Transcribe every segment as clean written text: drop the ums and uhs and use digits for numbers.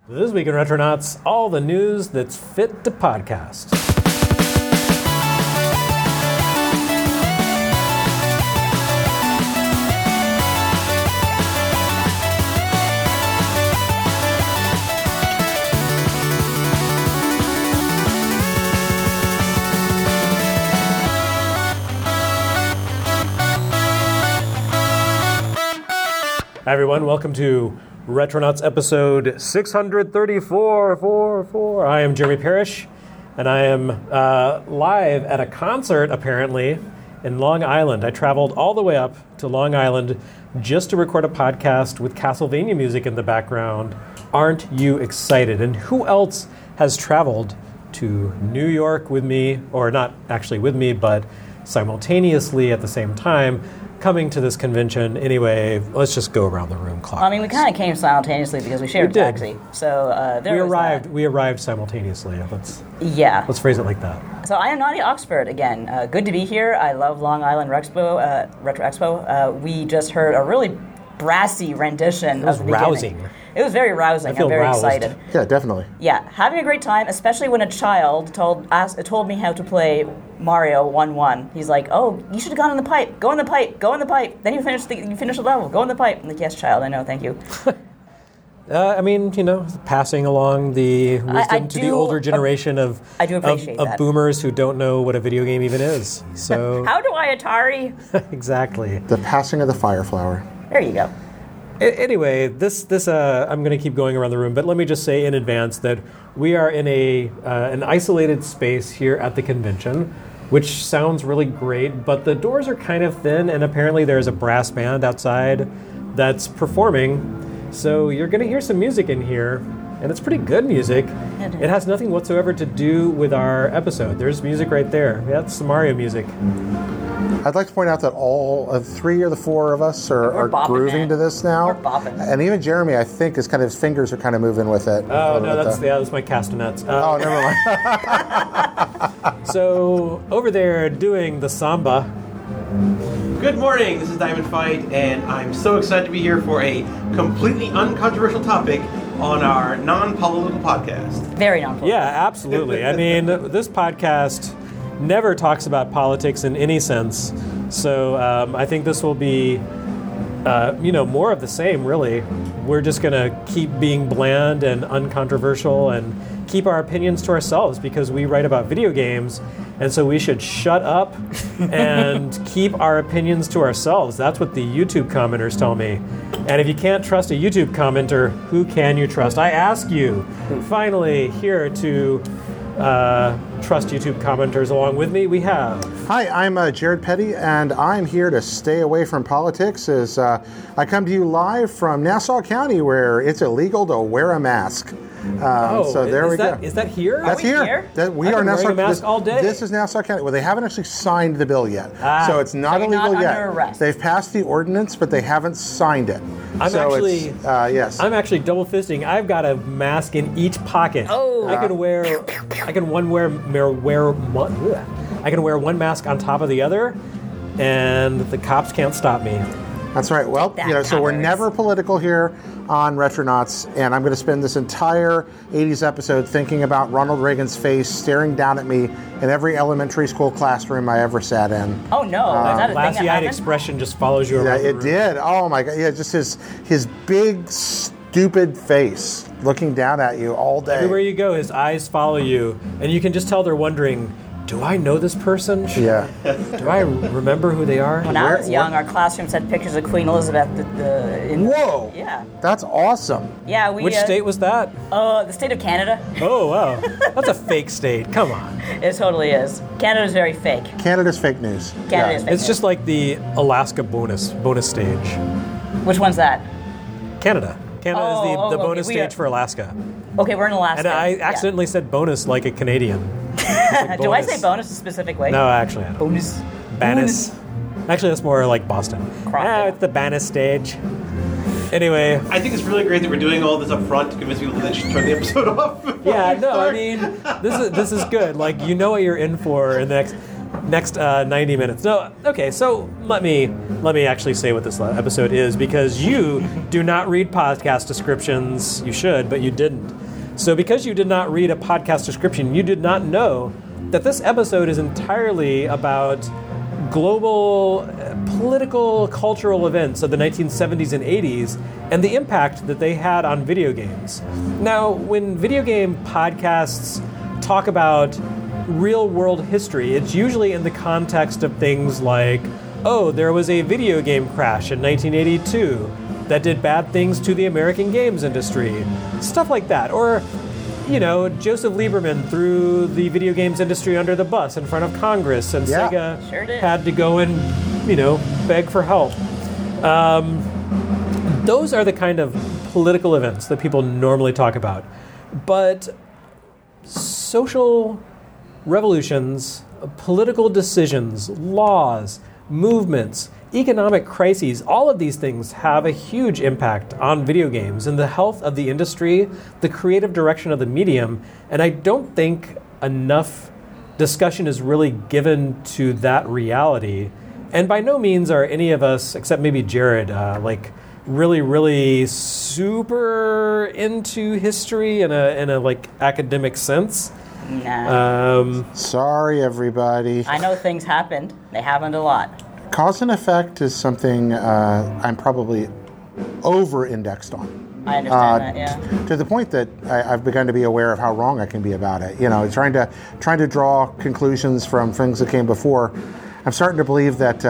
This week in Retronauts, all the news that's fit to podcast. Hi everyone, welcome to Retronauts episode 634. I am Jeremy Parrish, and I am live at a concert, apparently, in Long Island. I traveled all the way up to Long Island just to record a podcast with Castlevania music in the background. Aren't you excited? And who else has traveled to New York with me, or not actually with me, but simultaneously at the same time, coming to this convention? Anyway, let's just go around the room clockwise. I mean, we kind of came simultaneously because we shared a taxi. So we arrived simultaneously. Let's phrase it like that. So I am Nadia Oxford again. Good to be here. I love Long Island Retro Expo. We just heard a really brassy rendition of the beginning. Rousing. It was very rousing. I'm very excited. Yeah, definitely. Yeah, having a great time, especially when a child told me how to play Mario 1-1. He's like, "Oh, you should have gone in the pipe. Go in the pipe. Go in the pipe. Then you finish the level. Go in the pipe." I'm like, "Yes, child. I know. Thank you." I mean, passing along the wisdom to the older generation of boomers who don't know what a video game even is. So how do I Atari? Exactly. The passing of the fire flower. There you go. Anyway, this I'm going to keep going around the room, but let me just say in advance that we are in an isolated space here at the convention, which sounds really great, but the doors are kind of thin, and apparently there's a brass band outside that's performing. So you're going to hear some music in here, and it's pretty good music. It has nothing whatsoever to do with our episode. There's music right there. That's some Mario music. I'd like to point out that all of three or the four of us are grooving to this now. We're bopping. And even Jeremy, I think, his fingers are kind of moving with it. Oh, no, that's my castanets. Oh, never mind. So, over there doing the samba. Good morning, this is Diamond Fight, and I'm so excited to be here for a completely uncontroversial topic on our non-political podcast. Very non-political. Yeah, absolutely. I mean, this podcast never talks about politics in any sense. So I think this will be, more of the same, really. We're just going to keep being bland and uncontroversial and keep our opinions to ourselves because we write about video games, and so we should shut up and keep our opinions to ourselves. That's what the YouTube commenters tell me. And if you can't trust a YouTube commenter, who can you trust? I ask you, finally, here to trust YouTube commenters along with me, we have... Hi, I'm Jared Petty, and I'm here to stay away from politics as I come to you live from Nassau County, where it's illegal to wear a mask. So there we go. Is that here? That's here. We are Nassau. Wearing a mask all day. This is Nassau County. Well, they haven't actually signed the bill yet, so it's not illegal yet. Under arrest. They've passed the ordinance, but they haven't signed it. I'm actually double fisting. I've got a mask in each pocket. Oh, I can wear one mask on top of the other, and the cops can't stop me. That's right. Well, so we're never political here on Retronauts, and I'm going to spend this entire 80s episode thinking about Ronald Reagan's face staring down at me in every elementary school classroom I ever sat in. Oh, no. Is that a thing that glassy-eyed happened? expression just follows you around the room. Did. Oh, my God. Yeah, just his big, stupid face looking down at you all day. Everywhere you go, his eyes follow you, and you can just tell they're wondering, do I know this person? Yeah. Do I remember who they are? When I was young, our classrooms had pictures of Queen Elizabeth. Whoa! Yeah. That's awesome. Yeah, Which state was that? The state of Canada. Oh, wow. That's a fake state. Come on. It totally is. Canada's very fake. Canada's fake news. Canada's fake It's news. just like the Alaska bonus stage. Which one's that? Canada. Canada is the bonus okay, stage for Alaska. Okay, we're in Alaska. And I accidentally said bonus like a Canadian. Do I say bonus a specific way? No, actually. Bonus. Bannis. Actually, that's more like Boston. It's the Bannis stage. Anyway. I think it's really great that we're doing all this up front to convince people that they should turn the episode off. Yeah, no, I mean, this is good. Like, you know what you're in for in the next... next 90 minutes. No, okay, so let me actually say what this episode is, because you do not read podcast descriptions. You should, but you didn't. So because you did not read a podcast description, you did not know that this episode is entirely about global political, cultural events of the 1970s and 80s and the impact that they had on video games. Now, when video game podcasts talk about real-world history, it's usually in the context of things like, oh, there was a video game crash in 1982 that did bad things to the American games industry, stuff like that. Or, you know, Joseph Lieberman threw the video games industry under the bus in front of Congress, and Sega had to go and, you know, beg for help. Those are the kind of political events that people normally talk about. But social revolutions, political decisions, laws, movements, economic crises, all of these things have a huge impact on video games and the health of the industry, the creative direction of the medium, and I don't think enough discussion is really given to that reality. And by no means are any of us, except maybe Jared, really, really super into history in a like academic sense. Nah. Sorry, everybody. I know things happened. They happened a lot. Cause and effect is something I'm probably over-indexed on. I understand that, yeah. To the point that I've begun to be aware of how wrong I can be about it. You know, trying to draw conclusions from things that came before. I'm starting to believe that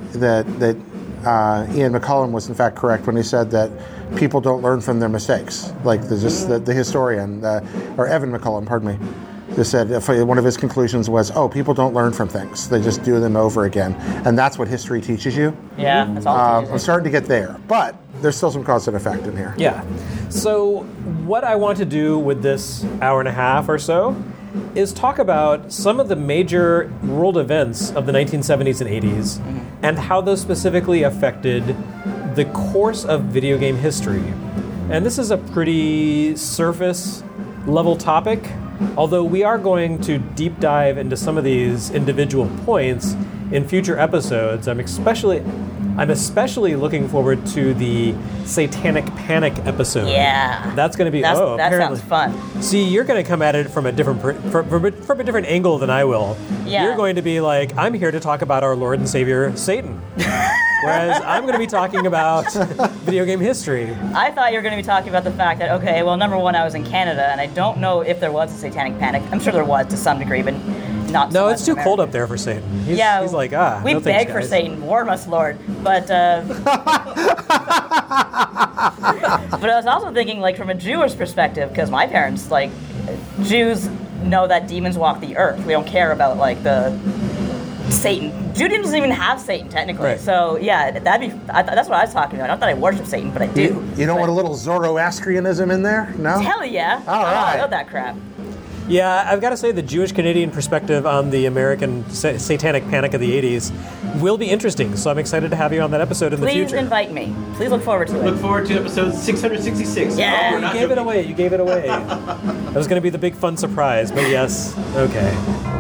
Ian McCollum was in fact correct when he said that people don't learn from their mistakes. Like the historian, or Evan McCollum, pardon me. Just said one of his conclusions was, people don't learn from things. They just do them over again. And that's what history teaches you. Yeah, that's all it teaches. I'm starting to get there. But there's still some cause and effect in here. Yeah. So what I want to do with this hour and a half or so is talk about some of the major world events of the 1970s and 80s and how those specifically affected the course of video game history. And this is a pretty surface level topic, although we are going to deep dive into some of these individual points in future episodes. I'm especially looking forward to the Satanic Panic episode. Yeah, that's going to be. That sounds fun. See, you're going to come at it from a different from a different angle than I will. Yeah. You're going to be like, I'm here to talk about our Lord and Savior Satan, whereas I'm going to be talking about video game history. I thought you were going to be talking about the fact that, okay, well, number one, I was in Canada, and I don't know if there was a Satanic Panic. I'm sure there was to some degree, but not so No, much it's too cold up there for Satan. He's like, we no beg thanks, for guys. Satan, warm us, Lord. But but I was also thinking, like, from a Jewish perspective, because my parents, like, Jews know that demons walk the earth. We don't care about, like, the Satan. Judaism doesn't even have Satan, technically. Right. So, yeah, that's what I was talking about. Not that I worship Satan, but I do. You don't want a little Zoroastrianism in there? No? Hell yeah. All right. I love that crap. Yeah, I've got to say the Jewish-Canadian perspective on the American Satanic Panic of the 80s will be interesting, so I'm excited to have you on that episode in the future. Please invite me. Please look forward to it. Look forward to episode 666. Yeah. we're not You gave it joking. away. You gave it away. That was going to be the big fun surprise, but yes. Okay.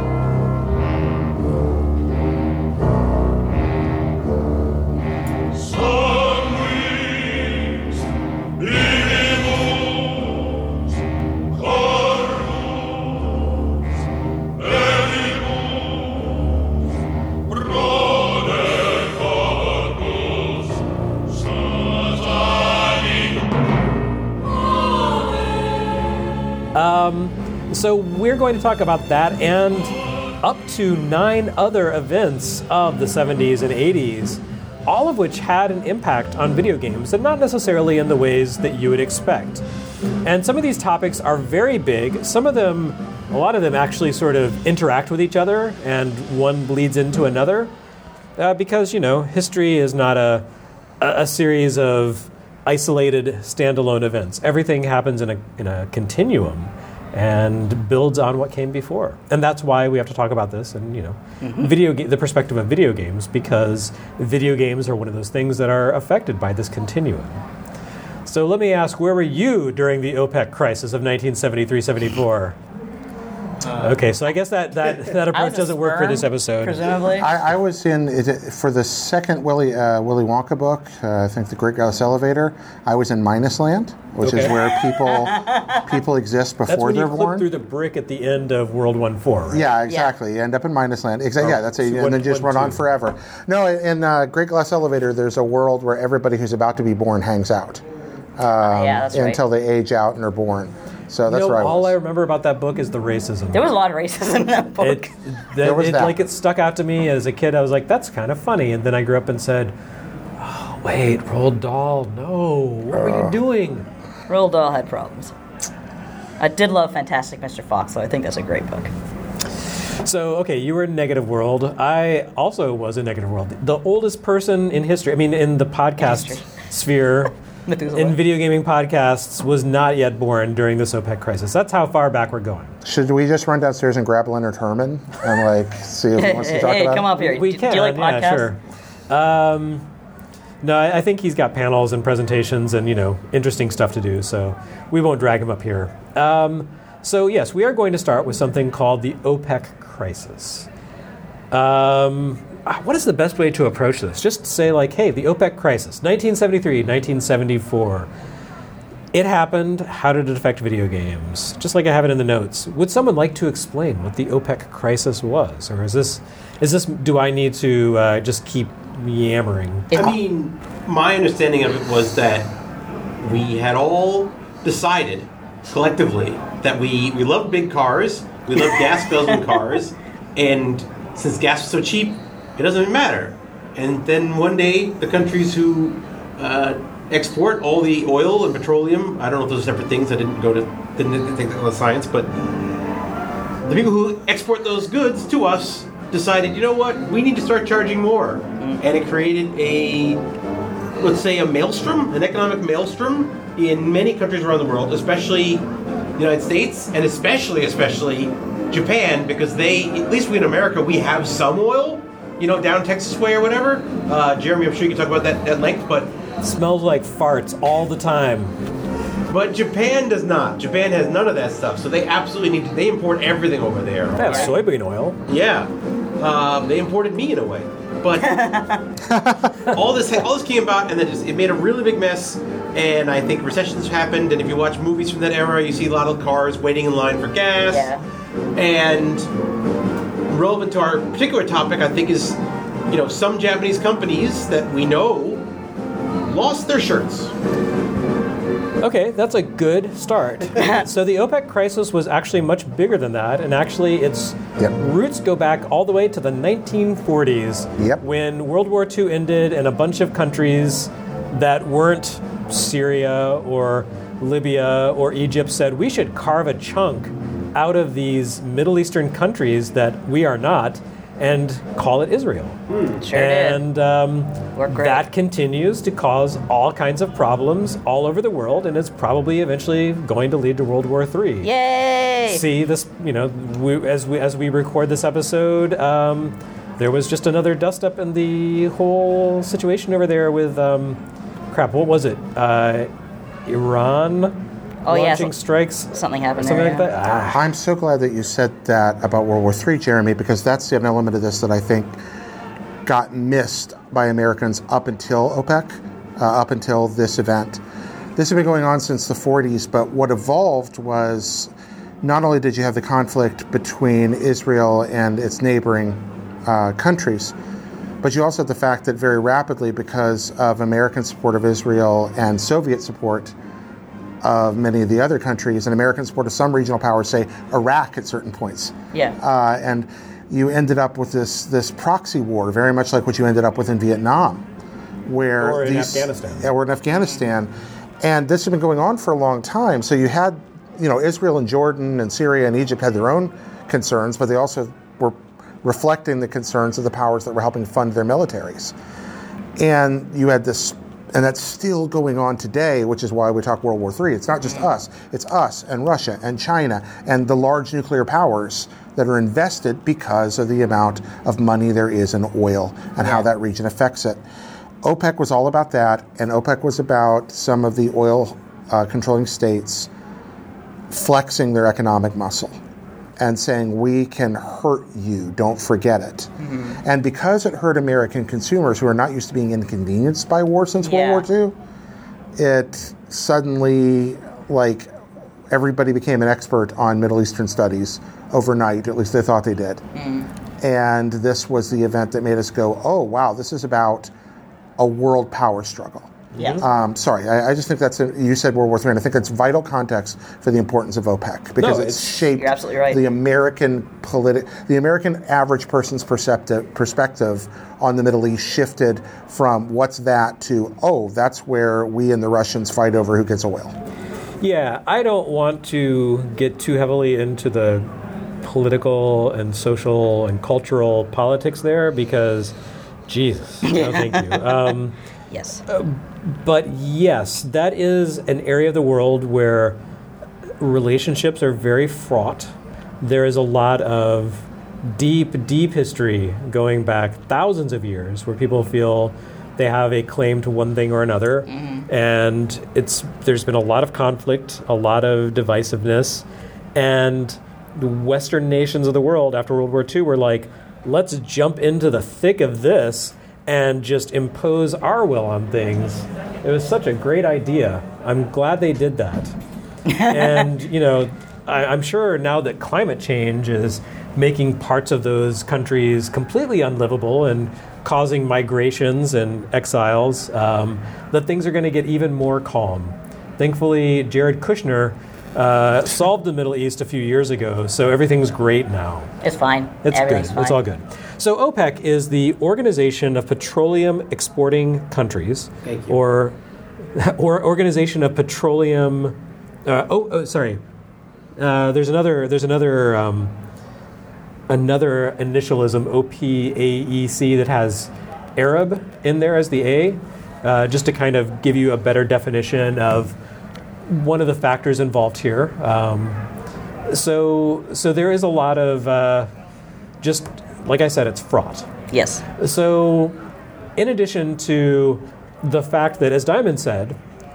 So we're going to talk about that and up to 9 other events of the 70s and 80s, all of which had an impact on video games, and not necessarily in the ways that you would expect. And some of these topics are very big. A lot of them actually sort of interact with each other, and one bleeds into another, because, you know, history is not a series of isolated standalone events. Everything happens in a continuum and builds on what came before. And that's why we have to talk about this and, you know, the perspective of video games, because video games are one of those things that are affected by this continuum. So let me ask, where were you during the OPEC crisis of 1973-74? Okay, so I guess that approach doesn't work for this episode. Presumably. I was for the second Willy Wonka book, I think The Great Glass Elevator, I was in Minus Land, which is where people exist before they're born. That's when you clip through the brick at the end of World War I, right? Yeah, exactly. You end up in Minus Land. Exactly. Yeah, and then just run on forever. No, in Great Glass Elevator, there's a world where everybody who's about to be born hangs out until they age out and are born. So that's where I was. All I remember about that book is the racism. There was a lot of racism in that book. It stuck out to me as a kid. I was like, that's kind of funny. And then I grew up and said, oh, wait, Roald Dahl, no. What were you doing? Roald Dahl had problems. I did love Fantastic Mr. Fox, though. I think that's a great book. So, okay, you were in Negative World. I also was in Negative World. The oldest person in history, in the podcast sphere, in video gaming podcasts, was not yet born during this OPEC crisis. That's how far back we're going. Should we just run downstairs and grab Leonard Herman and see if he wants to talk about it? Hey, come up here. We can. Do you like podcasts? Yeah, sure. No, I think he's got panels and presentations and, interesting stuff to do, so we won't drag him up here. So, yes, we are going to start with something called the OPEC crisis. What is the best way to approach this? Just say, hey, the OPEC crisis, 1973, 1974. It happened. How did it affect video games? Just like I have it in the notes. Would someone like to explain what the OPEC crisis was? Or is this? Do I need to just keep yammering? My understanding of it was that we had all decided collectively that we love big cars, we love gas-guzzling cars, and since gas was so cheap, it doesn't even matter. And then one day, the countries who export all the oil and petroleum, I don't know if those are separate things, I didn't think that was science, but the people who export those goods to us decided, you know what, we need to start charging more. And it created let's say a maelstrom, an economic maelstrom in many countries around the world, especially the United States, and especially Japan, because at least we in America, we have some oil, down Texas way or whatever. Jeremy, I'm sure you can talk about that at length, but... It smells like farts all the time. But Japan does not. Japan has none of that stuff, so they absolutely they import everything over there. They have soybean oil. Yeah. They imported me in a way. But all this came about, and then it made a really big mess. And I think recessions happened. And if you watch movies from that era, you see a lot of cars waiting in line for gas. Yeah. And relevant to our particular topic, I think, is some Japanese companies that we know lost their shirts. Okay, that's a good start. So the OPEC crisis was actually much bigger than that, and actually its roots go back all the way to the 1940s, when World War II ended and a bunch of countries that weren't Syria or Libya or Egypt said, we should carve a chunk out of these Middle Eastern countries that we are not and call it Israel. Sure and that continues to cause all kinds of problems all over the world, and it's probably eventually going to lead to World War III. Yay! See this, as we record this episode, there was just another dust up in the whole situation over there with what was it? Iran. Launching strikes. Something happened something there, like that. I'm so glad that you said that about World War III, Jeremy, because that's an element of this that I think got missed by Americans up until OPEC, up until this event. This has been going on since the 40s, but what evolved was not only did you have the conflict between Israel and its neighboring countries, but you also had the fact that very rapidly, because of American support of Israel and Soviet support of many of the other countries, and American support of some regional powers, say Iraq at certain points. Yeah. And you ended up with this proxy war, very much like what you ended up with in Vietnam, or in Afghanistan. And this had been going on for a long time. So you had, Israel and Jordan and Syria and Egypt had their own concerns, but they also were reflecting the concerns of the powers that were helping fund their militaries. And you had this. And that's still going on today, which is why we talk World War III. It's not just us. It's us and Russia and China and the large nuclear powers that are invested because of the amount of money there is in oil and how that region affects it. OPEC was all about that, and OPEC was about some of the oil controlling states flexing their economic muscle. and saying, we can hurt you, don't forget it. And because it hurt American consumers who are not used to being inconvenienced by war since World War II, it suddenly, like, everybody became an expert on Middle Eastern studies overnight, at least they thought they did. And this was the event that made us go, oh, wow, this is about a world power struggle. Sorry, I just think you said World War III, and I think that's vital context for the importance of OPEC, because it's shaped the American average person's perspective on the Middle East shifted from what's that to, oh, that's where we and the Russians fight over who gets oil. Yeah, I don't want to get too heavily into the political and social and cultural politics there because, Jesus, no thank you. Yes. But yes, that is an area of the world where relationships are very fraught. There is a lot of deep, deep history going back thousands of years where people feel they have a claim to one thing or another. And there's been a lot of conflict, a lot of divisiveness. And the Western nations of the world after World War II were like, let's jump into the thick of this and just impose our will on things. It was such a great idea. I'm glad they did that. And, I'm sure now that climate change is making parts of those countries completely unlivable and causing migrations and exiles, that things are going to get even more calm. Thankfully, Jared Kushner solved the Middle East a few years ago, so everything's great now. It's fine. It's good. Fine. It's all good. So OPEC is the Organization of Petroleum Exporting Countries, or Organization of Petroleum. Sorry. There's another initialism, OPAEC, that has Arab in there as the A, just to kind of give you a better definition of one of the factors involved here. So there is a lot of just, like I said, it's fraught. Yes. So in addition to the fact that, as Diamond said,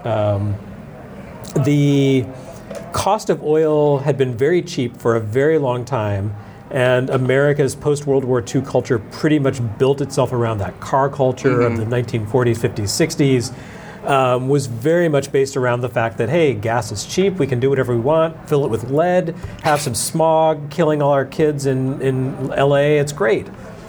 the cost of oil had been very cheap for a very long time, and America's post-World War II culture pretty much built itself around that car culture of the 1940s, 50s, 60s, was very much based around the fact that, hey, gas is cheap, we can do whatever we want, fill it with lead, have some smog killing all our kids in LA, it's great.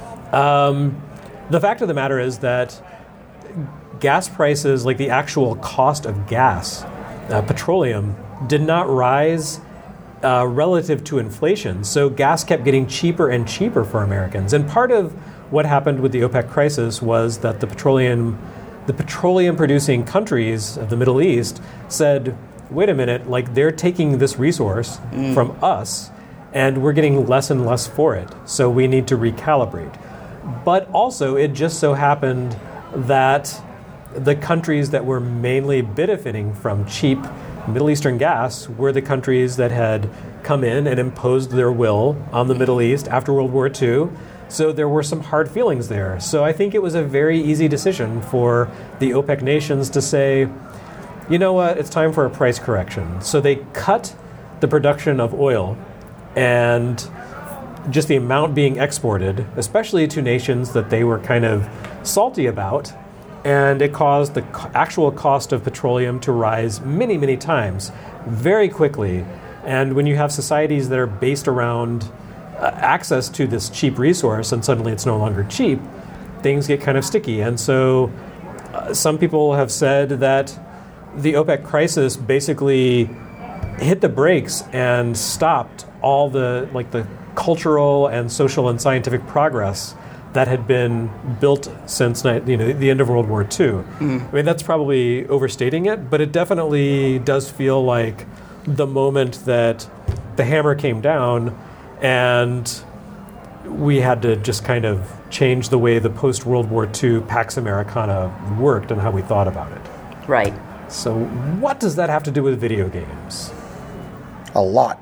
The fact of the matter is that gas prices, like the actual cost of gas, petroleum, did not rise relative to inflation. So gas kept getting cheaper and cheaper for Americans. And part of what happened with the OPEC crisis was that the petroleum producing countries of the Middle East said, wait a minute, like they're taking this resource from us and we're getting less and less for it. So we need to recalibrate. But also it just so happened that the countries that were mainly benefiting from cheap Middle Eastern gas were the countries that had come in and imposed their will on the Middle East after World War II. So there were some hard feelings there. So I think it was a very easy decision for the OPEC nations to say, you know what, it's time for a price correction. So they cut the production of oil and just the amount being exported, especially to nations that they were kind of salty about. And it caused the actual cost of petroleum to rise many, many times, very quickly. And when you have societies that are based around access to this cheap resource and suddenly it's no longer cheap, things get kind of sticky. And so some people have said that the OPEC crisis basically hit the brakes and stopped all the cultural and social and scientific progress that had been built since the end of World War II. I mean, that's probably overstating it, but it definitely does feel like the moment that the hammer came down and we had to just kind of change the way the post-World War II Pax Americana worked and how we thought about it. Right. So what does that have to do with video games? A lot.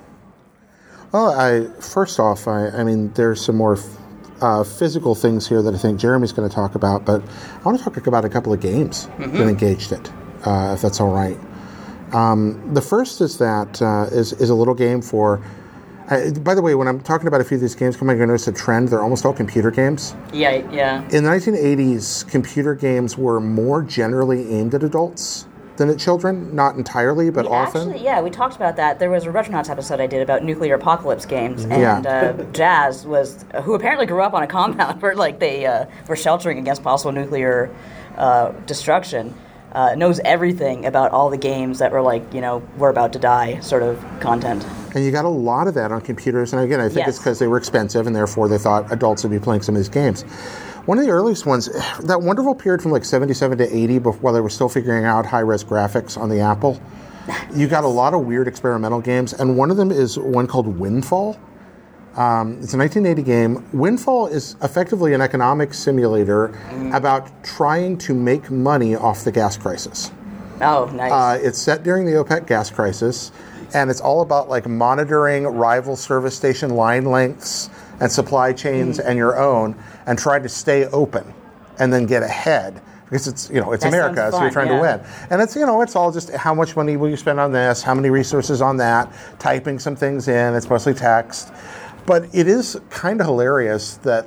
Well, first off, I mean, there's some more physical things here that I think Jeremy's going to talk about, but I want to talk about a couple of games that engaged it, if that's all right. The first is that is a little game for By the way, when I'm talking about a few of these games, come on, you're going to notice a trend. They're almost all computer games. Yeah. In the 1980s, computer games were more generally aimed at adults than at children. Not entirely, but often. Actually, we talked about that. There was a Retronauts episode I did about nuclear apocalypse games, and Jazz who apparently grew up on a compound where they were sheltering against possible nuclear destruction. Knows everything about all the games that were we're about to die sort of content. And you got a lot of that on computers. And again, I think it's because they were expensive and therefore they thought adults would be playing some of these games. One of the earliest ones, that wonderful period from 77 to 80, while they were still figuring out high-res graphics on the Apple, you got a lot of weird experimental games. And one of them is one called Windfall. It's a 1980 game. Windfall is effectively an economic simulator about trying to make money off the gas crisis. Oh, nice. It's set during the OPEC gas crisis, and it's all about monitoring rival service station line lengths and supply chains and your own, and trying to stay open and then get ahead. Because it's America, so you're trying to win. And it's it's all just how much money will you spend on this, how many resources on that, typing some things in. It's mostly text. But it is kind of hilarious that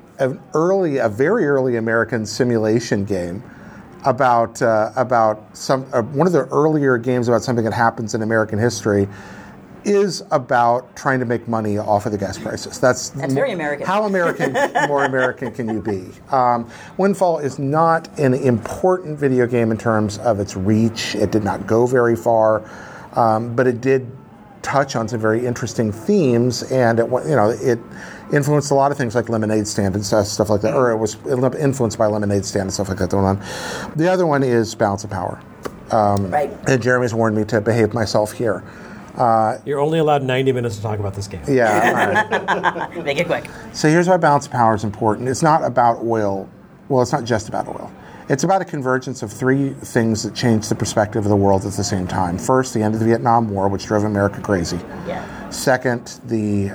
a very early American simulation game about one of the earlier games about something that happens in American history is about trying to make money off of the gas crisis. That's very American. How more American can you be? Windfall is not an important video game in terms of its reach. It did not go very far, but it did touch on some very interesting themes, and it influenced a lot of things like Lemonade Stand and stuff like that, or it was influenced by Lemonade Stand and stuff like that going on. The other one is Balance of Power. Right. And Jeremy's warned me to behave myself here. You're only allowed 90 minutes to talk about this game. Yeah. All right. Make it quick. So here's why Balance of Power is important. It's not about oil. Well, it's not just about oil. It's about a convergence of three things that changed the perspective of the world at the same time. First, the end of the Vietnam War, which drove America crazy. Yeah. Second, the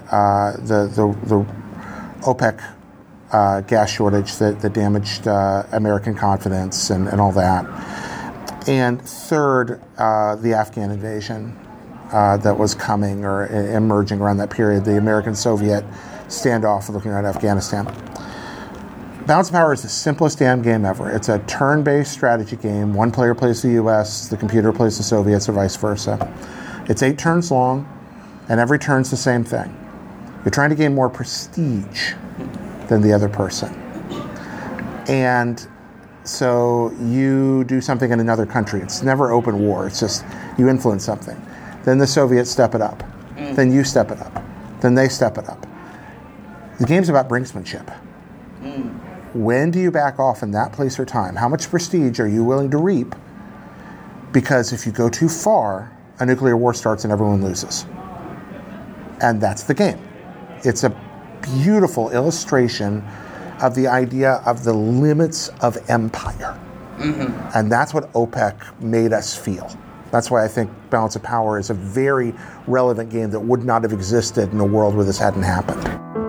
OPEC gas shortage that damaged American confidence and all that. And third, the Afghan invasion that was coming or emerging around that period, the American-Soviet standoff looking at Afghanistan. Balance of Power is the simplest damn game ever. It's a turn-based strategy game. One player plays the U.S., the computer plays the Soviets, or vice versa. It's 8 turns long, and every turn's the same thing. You're trying to gain more prestige than the other person. And so you do something in another country. It's never open war. It's just you influence something. Then the Soviets step it up. Then you step it up. Then they step it up. The game's about brinksmanship. When do you back off in that place or time? How much prestige are you willing to reap? Because if you go too far, a nuclear war starts and everyone loses. And that's the game. It's a beautiful illustration of the idea of the limits of empire. And that's what OPEC made us feel. That's why I think Balance of Power is a very relevant game that would not have existed in a world where this hadn't happened.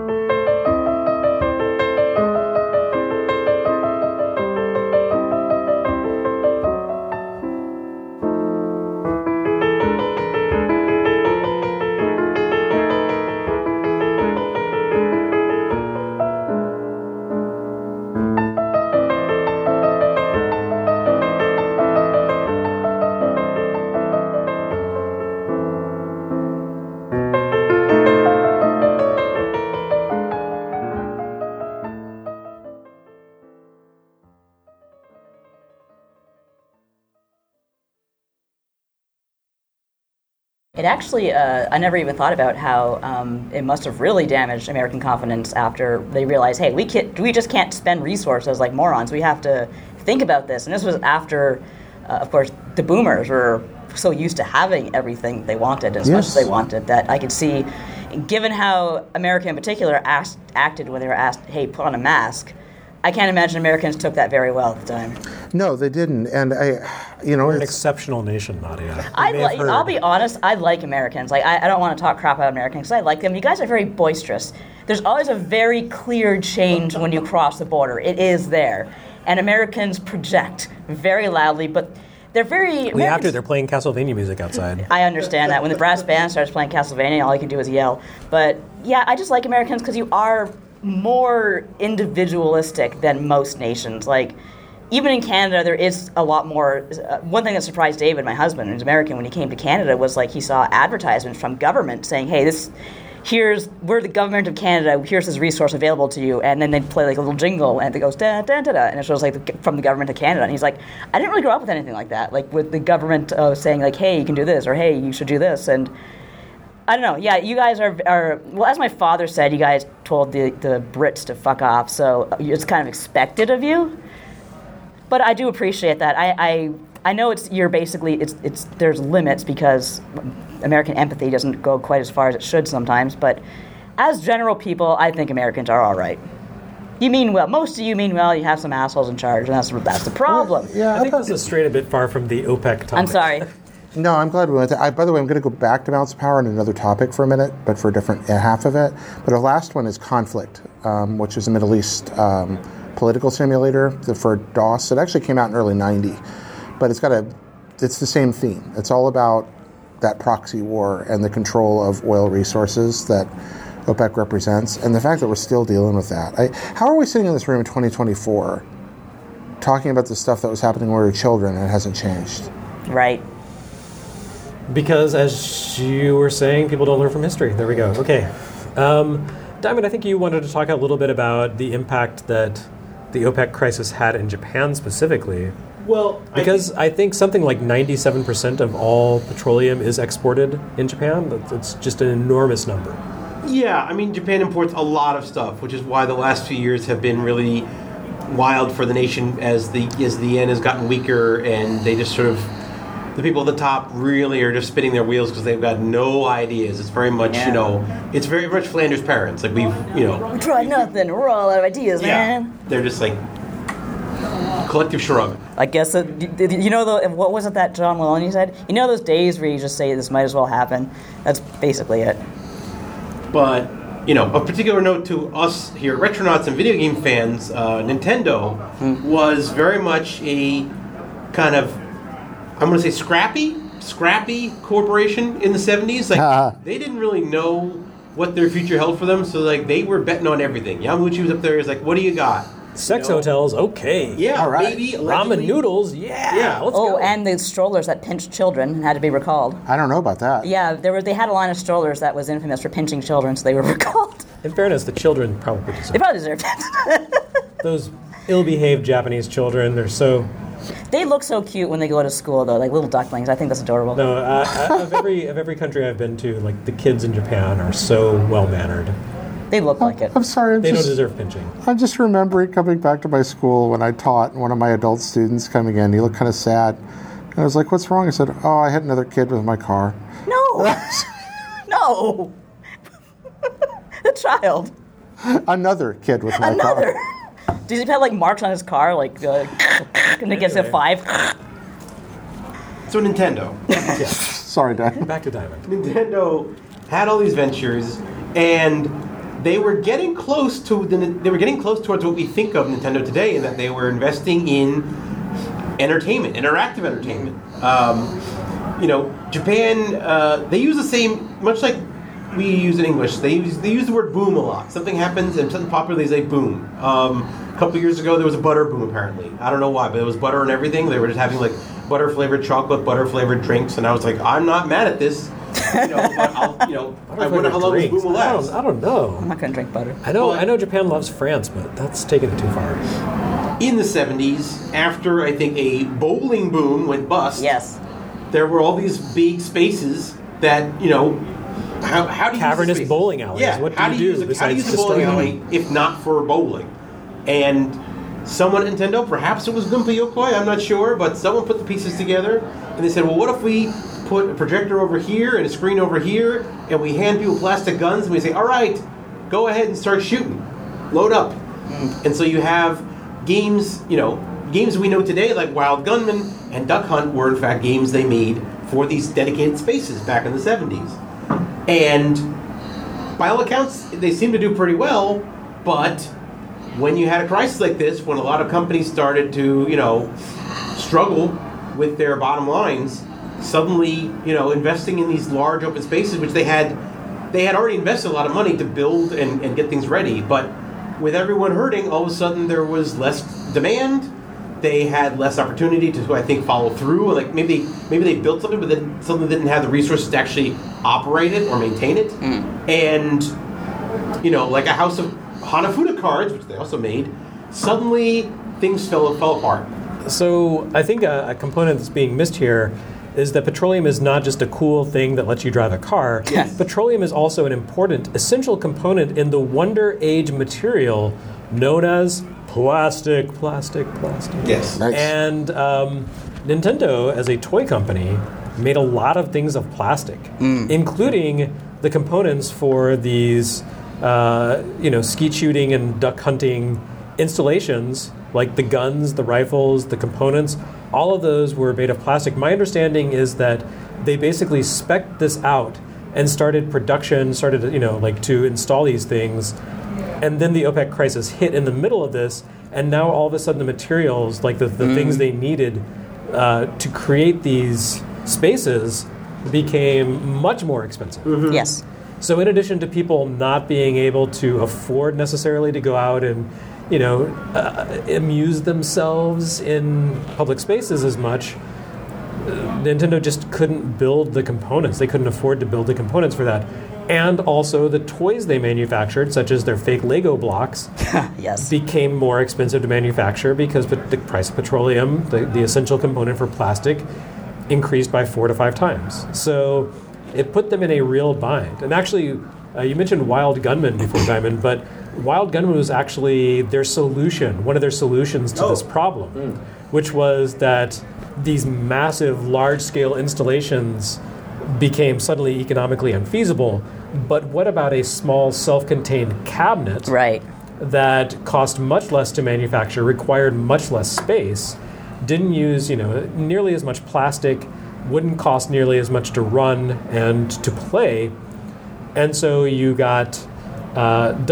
It actually, I never even thought about how it must have really damaged American confidence after they realized, hey, we just can't spend resources like morons. We have to think about this. And this was after, of course, the boomers were so used to having everything they wanted as much as they wanted that I could see, given how America in particular acted when they were asked, hey, put on a mask, I can't imagine Americans took that very well at the time. No, they didn't. And we're an exceptional nation, Nadia. I'll be honest, I like Americans. I don't want to talk crap about Americans because I like them. You guys are very boisterous. There's always a very clear change when you cross the border. It is there. And Americans project very loudly, but they're very... We have to. They're playing Castlevania music outside. I understand that. When the brass band starts playing Castlevania, all you can do is yell. But, yeah, I just like Americans because you are more individualistic than most nations. Like, even in Canada, there is a lot more... one thing that surprised David, my husband, who's American, when he came to Canada was, like, he saw advertisements from government saying, hey, we're the government of Canada, here's this resource available to you, and then they play like a little jingle, and it goes da da da da, and it shows like from the government of Canada, and he's like, I didn't really grow up with anything like that, like with the government saying like, hey, you can do this, or hey, you should do this, and I don't know, yeah, you guys are well, as my father said, you guys told the Brits to fuck off, so it's kind of expected of you, but I do appreciate that. I know you're basically there's limits because American empathy doesn't go quite as far as it should sometimes, but as general people, I think Americans are all right. You mean well. Most of you mean well. You have some assholes in charge, and that's the problem. Well, yeah, I think this is straight a bit far from the OPEC topic. I'm sorry. No, I'm glad we went there. By the way, I'm going to go back to balance of power on another topic for a minute, but for a different half of it. But our last one is conflict, which is a Middle East political simulator for DOS. It actually came out in early '90, but it's the same theme. It's all about that proxy war and the control of oil resources that OPEC represents, and the fact that we're still dealing with that. How are we sitting in this room in 2024 talking about the stuff that was happening when we were children and it hasn't changed? Right. Because, as you were saying, people don't learn from history. There we go. Okay. Diamond, I think you wanted to talk a little bit about the impact that the OPEC crisis had in Japan specifically. Well, because I think something like 97% of all petroleum is exported in Japan. It's just an enormous number. Yeah, I mean, Japan imports a lot of stuff, which is why the last few years have been really wild for the nation as the yen has gotten weaker, and they just sort of, the people at the top really are just spinning their wheels because they've got no ideas. It's very much, it's very much Flanders parents. Like we try nothing. We're all out of ideas, man. They're just like collective shrug. I guess what was it that John Maloney said? You know those days where you just say this might as well happen? That's basically it. But, a particular note to us here, Retronauts and video game fans, Nintendo was very much a kind of, I'm going to say scrappy corporation in the 70s. Like, they didn't really know what their future held for them, so like they were betting on everything. Yamauchi was up there, he's like, what do you got? Sex hotels, okay. Yeah, all right. Maybe, ramen noodles, yeah. Let's go. And the strollers that pinched children and had to be recalled. I don't know about that. Yeah, they had a line of strollers that was infamous for pinching children, so they were recalled. In fairness, the children probably deserved it. They probably deserved it. Those ill-behaved Japanese children, they're so... They look so cute when they go to school, though, like little ducklings. I think that's adorable. No, of every country I've been to, like the kids in Japan are so well-mannered. They look like it. I'm sorry. They don't deserve pinching. I'm just remembering coming back to my school when I taught, and one of my adult students coming in. He looked kind of sad. And I was like, what's wrong? I said, I had another kid with my car. No. No. The child. Another kid with my car. Does he have like marks on his car, like and it gets a 5? So Nintendo. Sorry, Dad. Back to Diamond. Nintendo had all these ventures, and they were getting close towards what we think of Nintendo today, in that they were investing in entertainment, interactive entertainment. Japan, they use the same, much like we use in English. They use the word boom a lot. Something happens and something popular, they say boom. A couple years ago, there was a butter boom. Apparently, I don't know why, but there was butter and everything. They were just having like butter flavored chocolate, butter flavored drinks, and I was like, I'm not mad at this. But I wonder how long this boom will last. I don't know. I'm not going to drink butter. I know Japan loves France, but that's taking it too far. In the 70s, after I think a bowling boom went bust, yes, there were all these big spaces that, how do you cavernous use bowling alleys? Yeah, what do you do besides destroy alley if not for bowling? And someone at Nintendo, perhaps it was Gunpei Yokoi, I'm not sure, but someone put the pieces together, and they said, well, what if we put a projector over here and a screen over here, and we hand people plastic guns, and we say, all right, go ahead and start shooting. Load up. And so you have games, games we know today, like Wild Gunman and Duck Hunt, were in fact games they made for these dedicated spaces back in the 70s. And by all accounts, they seem to do pretty well, but when you had a crisis like this, when a lot of companies started to, struggle with their bottom lines, suddenly, investing in these large open spaces, which they had already invested a lot of money to build and get things ready. But with everyone hurting, all of a sudden there was less demand. They had less opportunity to, I think, follow through. Like maybe they built something, but then something didn't have the resources to actually operate it or maintain it. And like a House of Hanafuda cards, which they also made, suddenly things fell apart. So I think a component that's being missed here is that petroleum is not just a cool thing that lets you drive a car. Yes. Petroleum is also an important, essential component in the Wonder Age material known as plastic. Yes. Nice. And Nintendo, as a toy company, made a lot of things of plastic, including the components for these, skeet shooting and duck hunting installations, like the guns, the rifles, the components. All of those were made of plastic. My understanding is that they basically spec'd this out and started production, to install these things. And then the OPEC crisis hit in the middle of this, and now all of a sudden the materials, like the things they needed to create these spaces, became much more expensive. Mm-hmm. Yes. So in addition to people not being able to afford necessarily to go out and amuse themselves in public spaces as much, Nintendo just couldn't build the components. They couldn't afford to build the components for that. And also the toys they manufactured, such as their fake Lego blocks, yes, became more expensive to manufacture because the price of petroleum, the essential component for plastic, increased by 4 to 5 times. So it put them in a real bind. And actually, you mentioned Wild Gunman before, Diamond, but Wild Gunman was actually their solution, one of their solutions to this problem, which was that these massive, large-scale installations became suddenly economically unfeasible. But what about a small, self-contained cabinet that cost much less to manufacture, required much less space, didn't use nearly as much plastic, wouldn't cost nearly as much to run and to play, and so you got Wild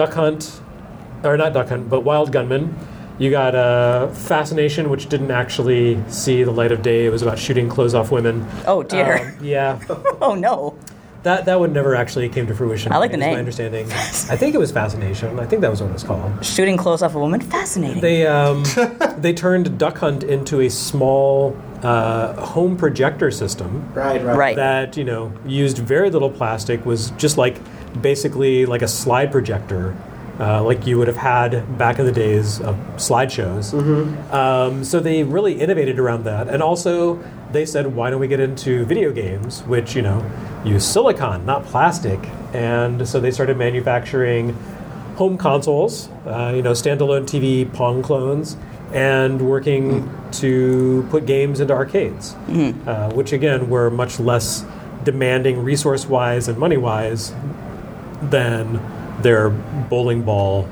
Gunman. You got Fascination, which didn't actually see the light of day. It was about shooting clothes off women. Oh, dear. Yeah. Oh, no. That one never actually came to fruition. I like the name. My understanding. I think it was Fascination. I think that was what it was called. Shooting clothes off a woman? Fascinating. They turned Duck Hunt into a small home projector system. Right. That, used very little plastic, was just basically like a slide projector. Like you would have had back in the days of slideshows. Mm-hmm. So they really innovated around that. And also, they said, why don't we get into video games, which, use silicon, not plastic. And so they started manufacturing home consoles, standalone TV Pong clones, and working to put games into arcades, which, again, were much less demanding resource-wise and money-wise than their bowling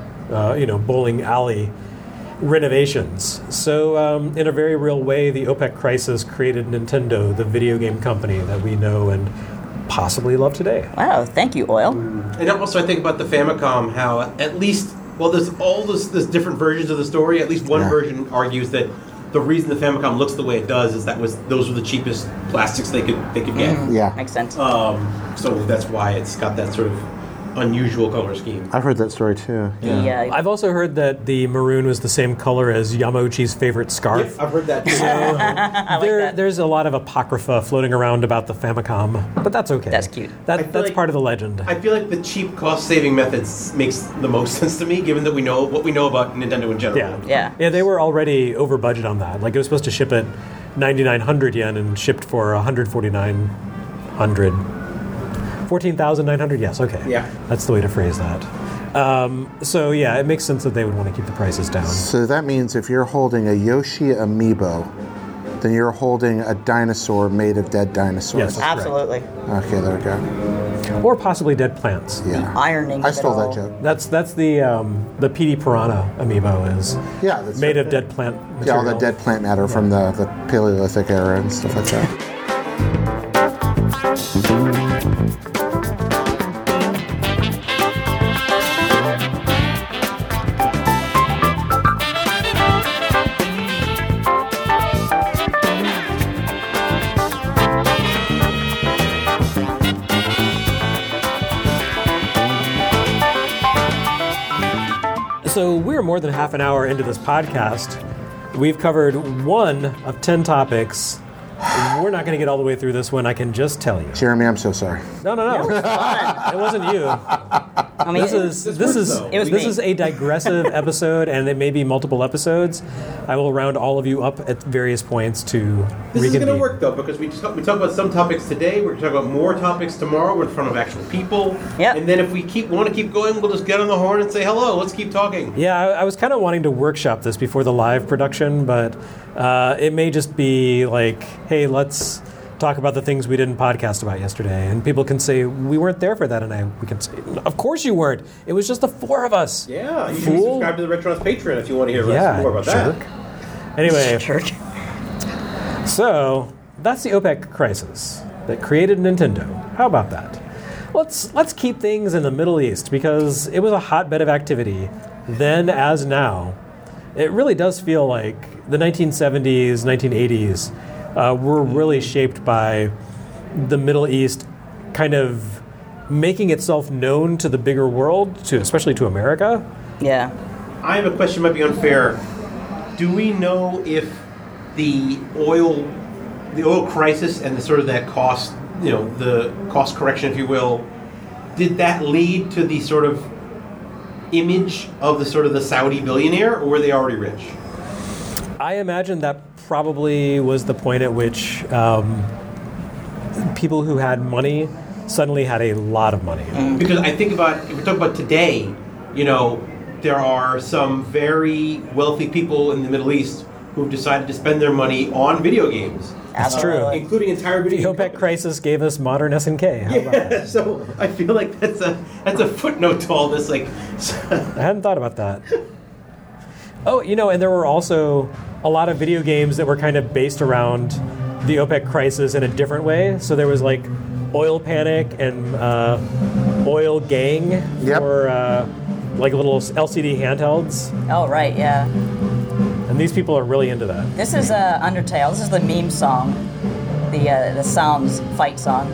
alley renovations. So in a very real way, the OPEC crisis created Nintendo, the video game company that we know and possibly love today. Wow, thank you, Oil. And also I think about the Famicom, how at least, there's all there's different versions of the story. At least one version argues that the reason the Famicom looks the way it does is those were the cheapest plastics they could get. Yeah. Makes sense. So that's why it's got that sort of unusual color scheme. I've heard that story too. Yeah. I've also heard that the maroon was the same color as Yamauchi's favorite scarf. Yep, I've heard that too. I like that. There's a lot of apocrypha floating around about the Famicom, but that's okay. That's cute. That's part of the legend. I feel like the cheap cost-saving methods makes the most sense to me, given that we know what we know about Nintendo in general. Yeah. They were already over budget on that. Like, it was supposed to ship at 9,900 yen and shipped for 14900. 14,900, yes, okay. Yeah. That's the way to phrase that. So, it makes sense that they would want to keep the prices down. So that means if you're holding a Yoshi amiibo, then you're holding a dinosaur made of dead dinosaurs. Yes. Absolutely. Okay, there we go. Or possibly dead plants. Yeah. Ironing. I stole that joke. That's the PD Piranha amiibo is that's made of dead plant material. Yeah, all the dead plant matter from the Paleolithic era and stuff like that. So we're more than half an hour into this podcast. We've covered 1 of 10 topics. We're not going to get all the way through this one, I can just tell you. Jeremy, I'm so sorry. No. It wasn't you. I mean, This is a digressive episode, and it may be multiple episodes. I will round all of you up at various points to This is reconvene. going to work, though, because we talk about some topics today. We're going to talk about more topics tomorrow. We're in front of actual people. Yep. And then if we want to keep going, we'll just get on the horn and say hello. Let's keep talking. Yeah, I was kind of wanting to workshop this before the live production, but it may just be like, hey, let's talk about the things we didn't podcast about yesterday. And people can say, we weren't there for that. And we can say, of course you weren't. It was just the 4 of us. Yeah, you can Fool. subscribe to the Retronauts Patreon if you want to hear more about jerk. that. Anyway, Church. so that's the OPEC crisis that created Nintendo. How about that? Let's keep things in the Middle East because it was a hotbed of activity then as now. It really does feel like the 1970s, 1980s were really shaped by the Middle East kind of making itself known to the bigger world, especially to America. Yeah. I have a question, might be unfair. Do we know if the oil crisis and the sort of that cost, the cost correction, if you will, did that lead to the sort of image of the sort of the Saudi billionaire, or were they already rich? I imagine that probably was the point at which people who had money suddenly had a lot of money. Because I think if we talk about today, there are some very wealthy people in the Middle East who've decided to spend their money on video games. That's true. Including entire The video OPEC companies. crisis gave us modern SNK. How about that? Yeah, so I feel like that's a footnote to all this. Like, I hadn't thought about that. Oh, and there were also a lot of video games that were kind of based around the OPEC crisis in a different way. So there was like Oil Panic and Oil Gang Yep. for like little LCD handhelds. Oh, right, yeah. And these people are really into that. This is Undertale. This is the meme song. The Sounds fight song.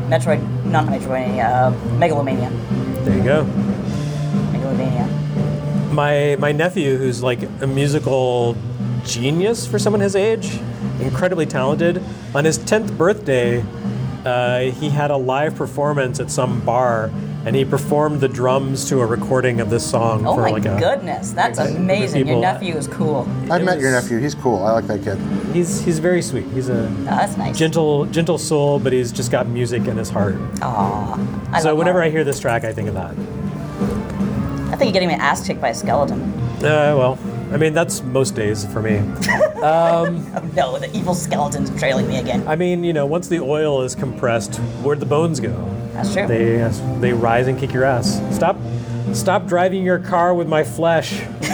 Megalomania. There you go. Megalomania. My nephew, who's like a musical genius for someone his age, incredibly talented, on his 10th birthday, he had a live performance at some bar, and he performed the drums to a recording of this song. Oh for my like goodness, that's amazing. Your people- nephew is cool. I've met your nephew. He's cool. I like that kid. He's very sweet. He's a Oh, that's nice. gentle soul, but he's just got music in his heart. Aw. So whenever I hear this track, I think of that. I think you're getting my ass kicked by a skeleton. Well, I mean, that's most days for me. Oh no, the evil skeleton's trailing me again. I mean, once the oil is compressed, where'd the bones go? That's true. They rise and kick your ass. Stop driving your car with my flesh.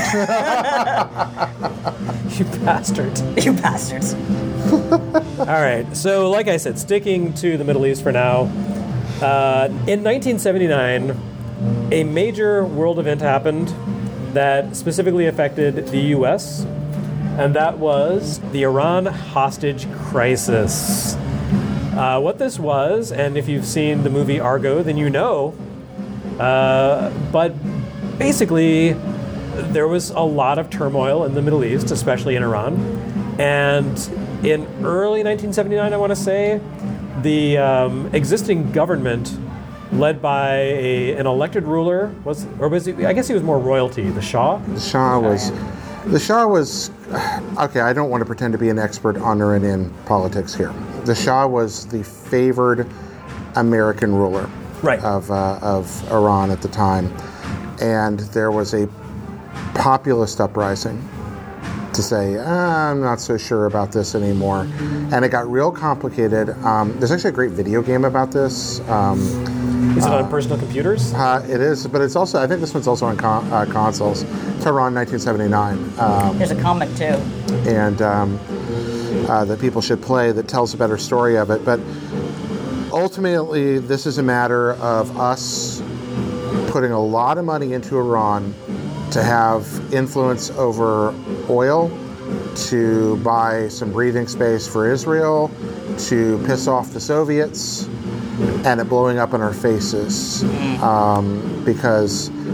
You bastard. You bastards. All right. So, like I said, sticking to the Middle East for now. In 1979, a major world event happened that specifically affected the U.S., and that was the Iran hostage crisis. What this was, and if you've seen the movie Argo, then you know, but basically there was a lot of turmoil in the Middle East, especially in Iran, and in early 1979, I want to say, the existing government, led by an elected ruler, I guess he was more royalty, the Shah? The Shah was, okay, I don't want to pretend to be an expert on or in politics here. The Shah was the favored American ruler of Iran at the time. And there was a populist uprising to say, I'm not so sure about this anymore. And it got real complicated. There's actually a great video game about this. Is it on personal computers? It is, but it's also, I think this one's also on consoles. Tehran 1979. There's a comic too. And that people should play that tells a better story of it. But ultimately, this is a matter of us putting a lot of money into Iran to have influence over oil, to buy some breathing space for Israel, to piss off the Soviets, and it blowing up in our faces because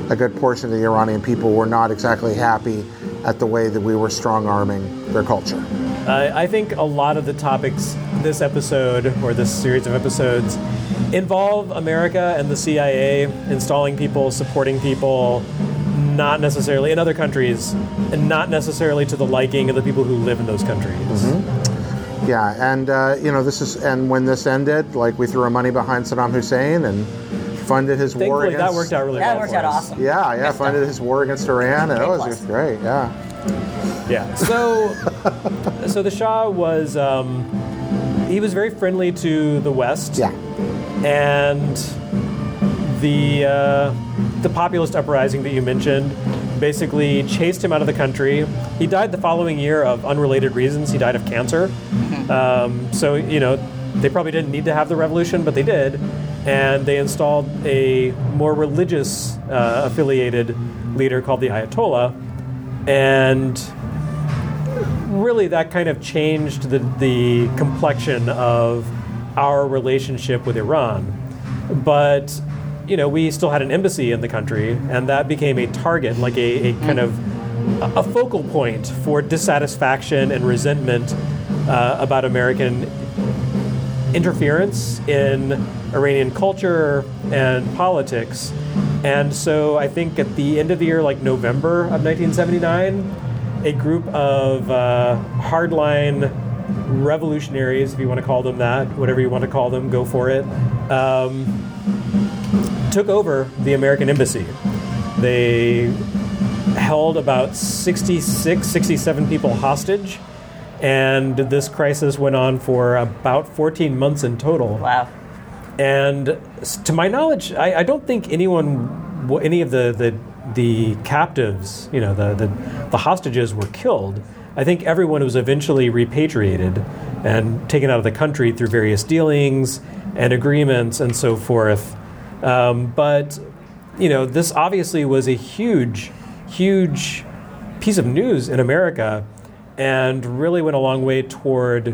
a good portion of the Iranian people were not exactly happy at the way that we were strong-arming their culture. I think a lot of the topics this episode, or this series of episodes, involve America and the CIA installing people, supporting people, not necessarily in other countries, and not necessarily to the liking of the people who live in those countries. Mm-hmm. Yeah, and and when this ended, like, we threw our money behind Saddam Hussein and funded his war against. That worked out really well. That worked out awesome. Yeah, funded his war against Iran, and it was great. Yeah. Yeah. So the Shah was he was very friendly to the West. Yeah. And the populist uprising that you mentioned basically chased him out of the country. He died the following year of unrelated reasons. He died of cancer. So, they probably didn't need to have the revolution, but they did. And they installed a more religious affiliated leader called the Ayatollah. And really that kind of changed the complexion of our relationship with Iran. But we still had an embassy in the country, and that became a target, like a kind of a focal point for dissatisfaction and resentment about American interference in Iranian culture and politics. And so I think at the end of the year, like November of 1979, a group of hardline revolutionaries, if you want to call them that, whatever you want to call them, go for it, took over the American embassy. They held about 67 people hostage, and this crisis went on for about 14 months in total. Wow. And to my knowledge, I don't think any of the captives, the hostages were killed. I think everyone was eventually repatriated and taken out of the country through various dealings and agreements and so forth. But this obviously was a huge, huge piece of news in America, and really went a long way toward,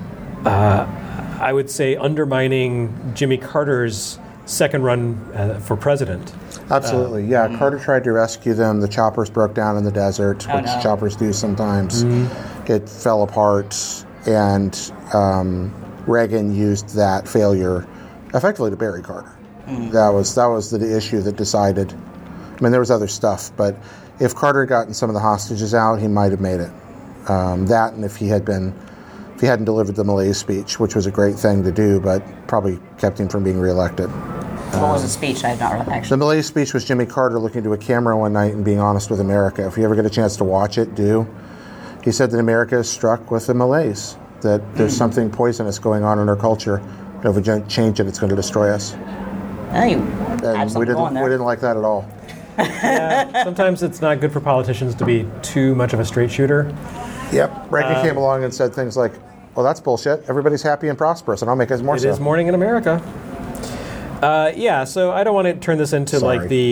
I would say, undermining Jimmy Carter's second run for president. Absolutely, yeah. Carter tried to rescue them. The choppers broke down in the desert, which choppers do sometimes. It fell apart, and Reagan used that failure effectively to bury Carter. That was the issue that decided. I mean, there was other stuff, but if Carter had gotten some of the hostages out, he might have made it. That, and if he hadn't delivered the Malaise speech, which was a great thing to do, but probably kept him from being reelected. What was the speech? I have not actually. The Malaise speech was Jimmy Carter looking into a camera one night and being honest with America. If you ever get a chance to watch it, do. He said that America is struck with the malaise, that there's something poisonous going on in our culture. And if we don't change it, it's going to destroy us. And we didn't like that at all. Yeah, sometimes it's not good for politicians to be too much of a straight shooter. Yep. Reagan came along and said things like, well, that's bullshit. Everybody's happy and prosperous, and I'll make it more so. It is morning in America. So I don't want to turn this into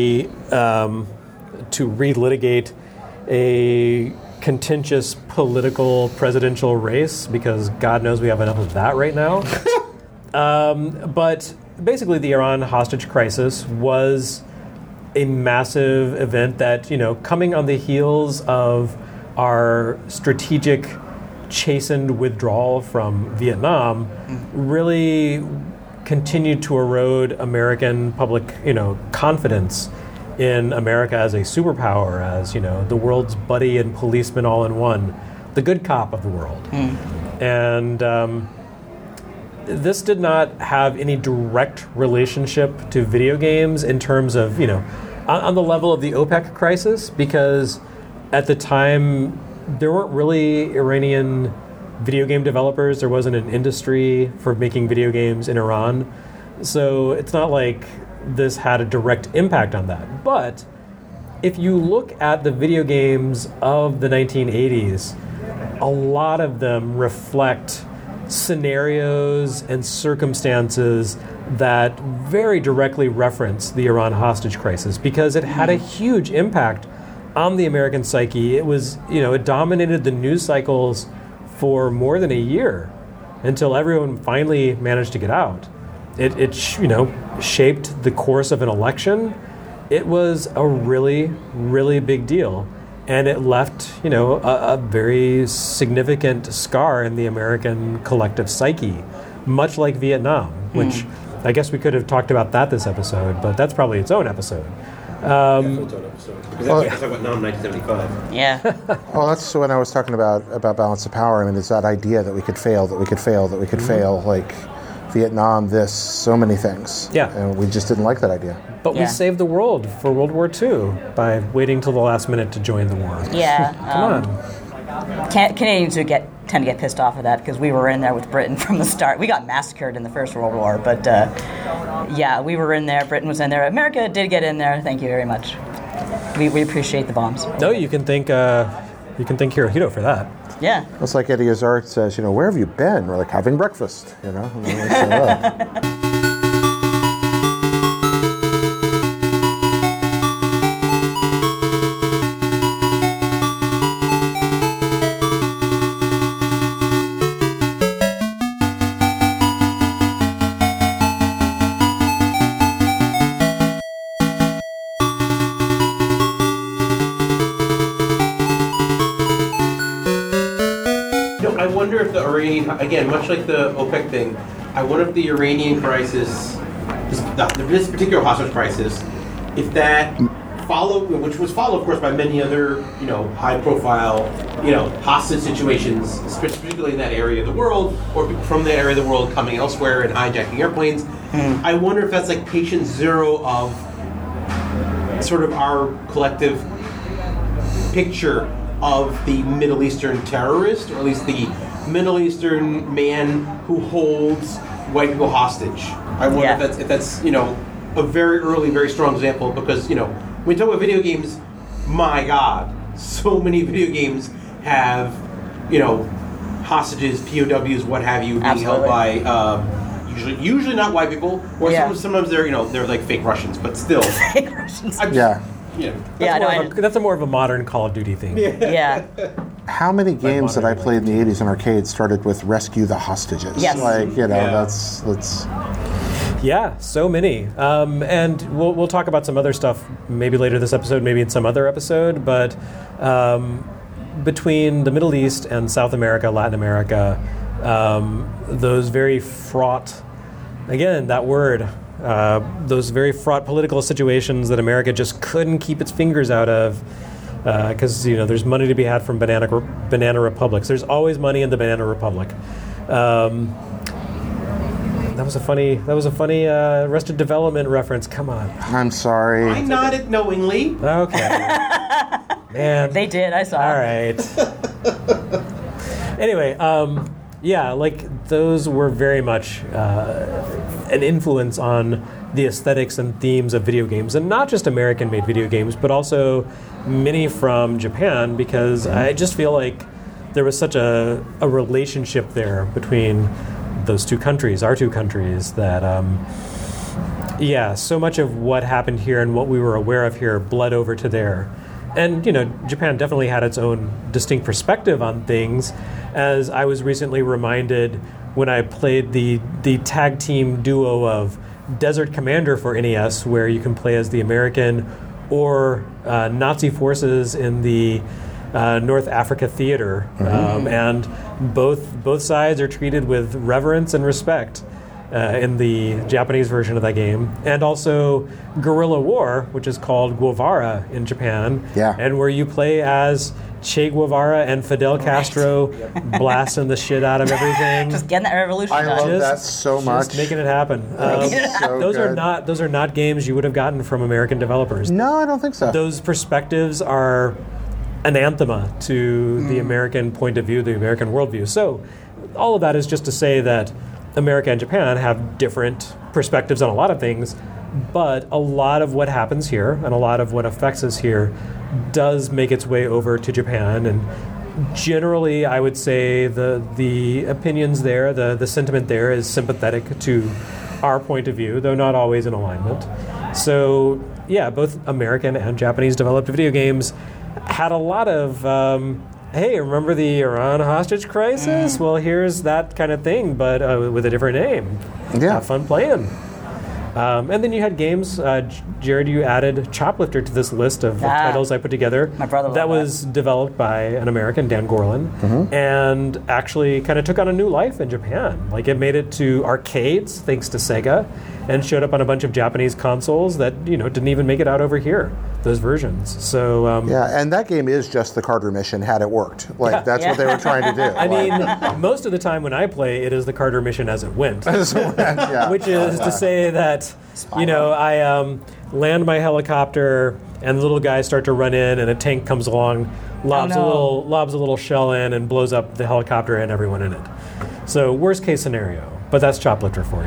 to relitigate a contentious political presidential race, because God knows we have enough of that right now. But basically the Iran hostage crisis was a massive event that, coming on the heels of our strategic chastened withdrawal from Vietnam, really continued to erode American public, confidence in America as a superpower, as, the world's buddy and policeman all in one, the good cop of the world. And this did not have any direct relationship to video games in terms of, on the level of the OPEC crisis, because at the time there weren't really Iranian video game developers. There wasn't an industry for making video games in Iran. So it's not like this had a direct impact on that. But if you look at the video games of the 1980s, a lot of them reflect scenarios and circumstances that very directly reference the Iran hostage crisis, because it had a huge impact on the American psyche. It was, it dominated the news cycles for more than a year until everyone finally managed to get out. It shaped the course of an election. it was a really, really big deal. And it left, a very significant scar in the American collective psyche, much like Vietnam, which I guess we could have talked about that this episode, but that's probably its own episode. Its own episode. Because that's talking about Nam 1975. Yeah. Well, that's when I was talking about balance of power. I mean, it's that idea that we could fail, fail, like Vietnam, so many things. Yeah. And we just didn't like that idea. But we saved the world for World War II by waiting till the last minute to join the war. Yeah. Come on. Canadians tend to get pissed off at that because we were in there with Britain from the start. We got massacred in the First World War, but we were in there. Britain was in there. America did get in there. Thank you very much. We appreciate the bombs. No, you can thank Hirohito for that. Yeah. It's like Eddie Izzard says, where have you been? We're like, having breakfast, I wonder if the Iranian, again, much like the OPEC thing, I wonder if the Iranian crisis, this particular hostage crisis, if that followed, which was followed, of course, by many other, high-profile, hostage situations, particularly in that area of the world, or people from that area of the world coming elsewhere and hijacking airplanes. I wonder if that's like patient zero of sort of our collective picture of the Middle Eastern terrorist, or at least the Middle Eastern man who holds white people hostage. I wonder if that's a very early, very strong example, because when we talk about video games, my God, so many video games have hostages, POWs, what have you, being held by usually not white people, or sometimes they're they're like fake Russians, but still fake Russians. That's a more of a modern Call of Duty thing. Yeah. How many games that I played in the 80s in arcades started with rescue the hostages? Yes. That's... Yeah, so many. And we'll talk about some other stuff maybe later this episode, maybe in some other episode, but between the Middle East and South America, Latin America, those very fraught, again, that word, those very fraught political situations that America just couldn't keep its fingers out of, because there's money to be had from banana republics. There's always money in the Banana Republic. That was a funny Arrested Development reference. Come on. I'm sorry. I nodded knowingly. Okay. Man. They did. I saw. All right. Anyway, those were very much an influence on the aesthetics and themes of video games, and not just American-made video games, but also many from Japan, because I just feel like there was such a relationship there between those two countries, our two countries, that so much of what happened here and what we were aware of here bled over to there. And, Japan definitely had its own distinct perspective on things, as I was recently reminded when I played the tag team duo of Desert Commander for NES, where you can play as the American or Nazi forces in the North Africa theater. And both sides are treated with reverence and respect in the Japanese version of that game, and also Guerrilla War, which is called Guevara in Japan, and where you play as Che Guevara and Fidel Castro blasting the shit out of everything. Just getting that revolution I done. love that so much. Just making it happen. Those are not games you would have gotten from American developers. No, I don't think so. Those perspectives are anathema to the American point of view, the American worldview. So all of that is just to say that America and Japan have different perspectives on a lot of things, but a lot of what happens here and a lot of what affects us here does make its way over to Japan. And generally, I would say the opinions there, the sentiment there is sympathetic to our point of view, though not always in alignment. So, both American and Japanese developed video games had a lot of, hey, remember the Iran hostage crisis? Well, here's that kind of thing, but with a different name. Yeah. Have fun playing. And then you had games. Jared, you added Choplifter to this list of titles I put together. My brother that was developed by an American, Dan Gorlin, and actually kind of took on a new life in Japan. Like, it made it to arcades thanks to Sega, and showed up on a bunch of Japanese consoles that didn't even make it out over here. Those versions. So and that game is just the Carter mission had it worked. Like that's what they were trying to do. I mean, most of the time when I play, it is the Carter mission as it went, which is to say that I land my helicopter and the little guys start to run in, and a tank comes along, lobs a little shell in, and blows up the helicopter and everyone in it. So worst case scenario, but that's Choplifter for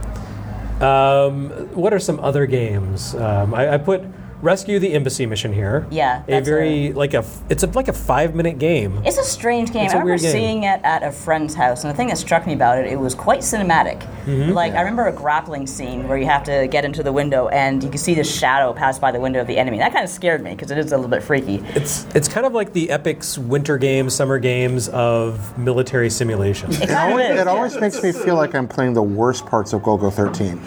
you. What are some other games? I put Rescue the Embassy mission here. Yeah, it's like a 5-minute game. It's a strange game. I remember seeing it at a friend's house, and the thing that struck me about it was quite cinematic. I remember a grappling scene where you have to get into the window, and you can see the shadow pass by the window of the enemy. That kind of scared me because it is a little bit freaky. It's kind of like the Epic's winter games, summer games of military simulation. It always makes me feel like I'm playing the worst parts of Golgo 13.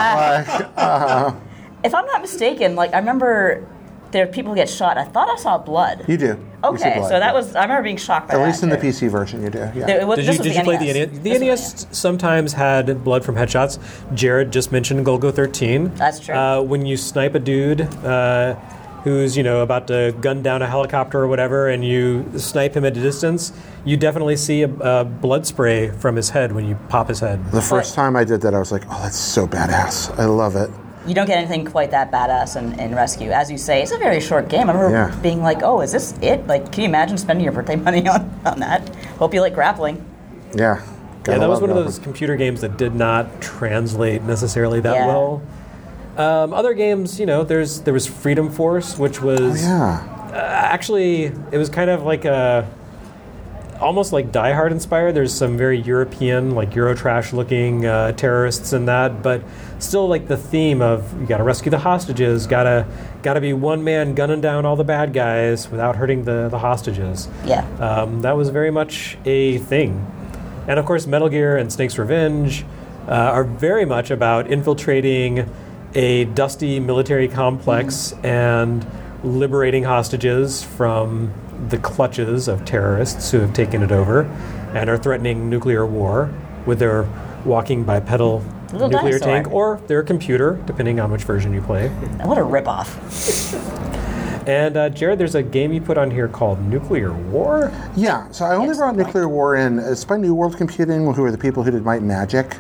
If I'm not mistaken, I remember there are people who get shot. I thought I saw blood. You do. Okay, so that was. I remember being shocked by that. At least in the PC version, you do. Yeah. Did you play the NES? The NES sometimes had blood from headshots. Jared just mentioned Golgo 13. That's true. When you snipe a dude who's about to gun down a helicopter or whatever, and you snipe him at a distance, you definitely see a blood spray from his head when you pop his head. The first time I did that, I was like, "Oh, that's so badass! I love it." You don't get anything quite that badass in Rescue. As you say, it's a very short game. I remember being like, oh, is this it? Like, can you imagine spending your birthday money on that? Hope you like grappling. Yeah. That was one of those computer games that did not translate necessarily that well. Other games, there was Freedom Force, which was actually, it was kind of like almost like Die Hard inspired. There's some very European, like Eurotrash looking terrorists in that, but still like the theme of you got to rescue the hostages, gotta be one man gunning down all the bad guys without hurting the hostages. Yeah. That was very much a thing. And of course, Metal Gear and Snake's Revenge are very much about infiltrating a dusty military complex and liberating hostages from the clutches of terrorists who have taken it over and are threatening nuclear war with their walking bipedal nuclear tank or their computer, depending on which version you play. What a ripoff. And Jared, there's a game you put on here called Nuclear War? Yeah, so I only brought Nuclear War in. It's by New World Computing, who are the people who did Might and Magic.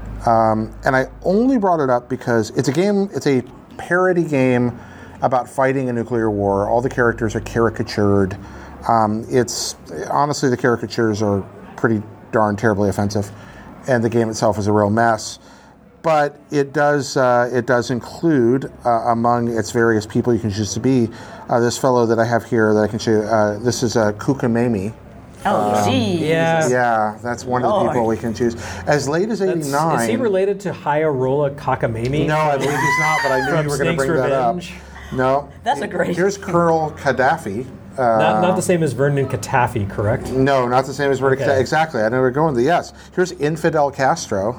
And I only brought it up because it's a parody game about fighting a nuclear war. All the characters are caricatured. It's honestly, the caricatures are pretty darn terribly offensive, and the game itself is a real mess. But it does include among its various people you can choose to be this fellow that I have here that I can show you. This is Kukamami. Oh, geez. Yeah, that's one of the people we can choose. As late as 89. Is he related to Hayarola Kakamami? No, I believe he's not, but I knew you were going to bring that up. No. That's a great... Here's Colonel Gaddafi. Not the same as Vernon Katafi, correct? No, not the same as Vernon Katafi. Exactly. I know we're going to yes. Here's Infidel Castro.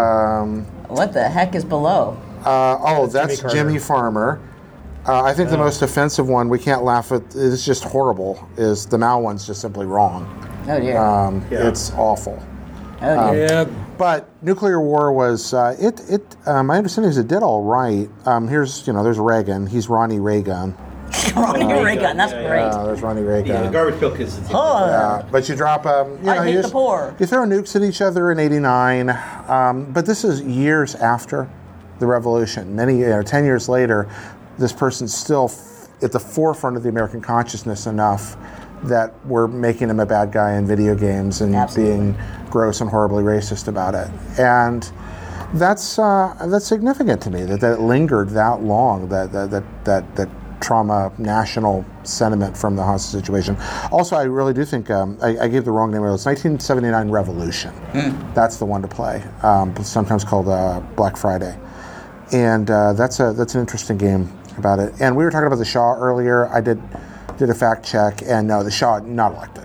What the heck is below? That's Jimmy Farmer. I think the most offensive one, we can't laugh at, it's just horrible, is the Mao one's just simply wrong. Oh, dear. It's awful. Oh, dear. But Nuclear War was, my understanding is it did all right. There's Reagan. He's Ronnie Reagan. Ronnie Reagan, that's great. There's Ronnie Reagan. Yeah, the garbage pail kids. But you drop, I hate the poor. You throw nukes at each other in 89. But this is years after the revolution. 10 years later, this person's still at the forefront of the American consciousness enough that we're making him a bad guy in video games and being gross and horribly racist about it. And that's significant to me that it lingered that long, that trauma, national sentiment from the hostage situation. Also, I really do think I gave the wrong name. It's 1979 Revolution. That's the one to play. Sometimes called Black Friday, and that's an interesting game about it. And we were talking about the Shah earlier. I did a fact check, and no, the Shah not elected.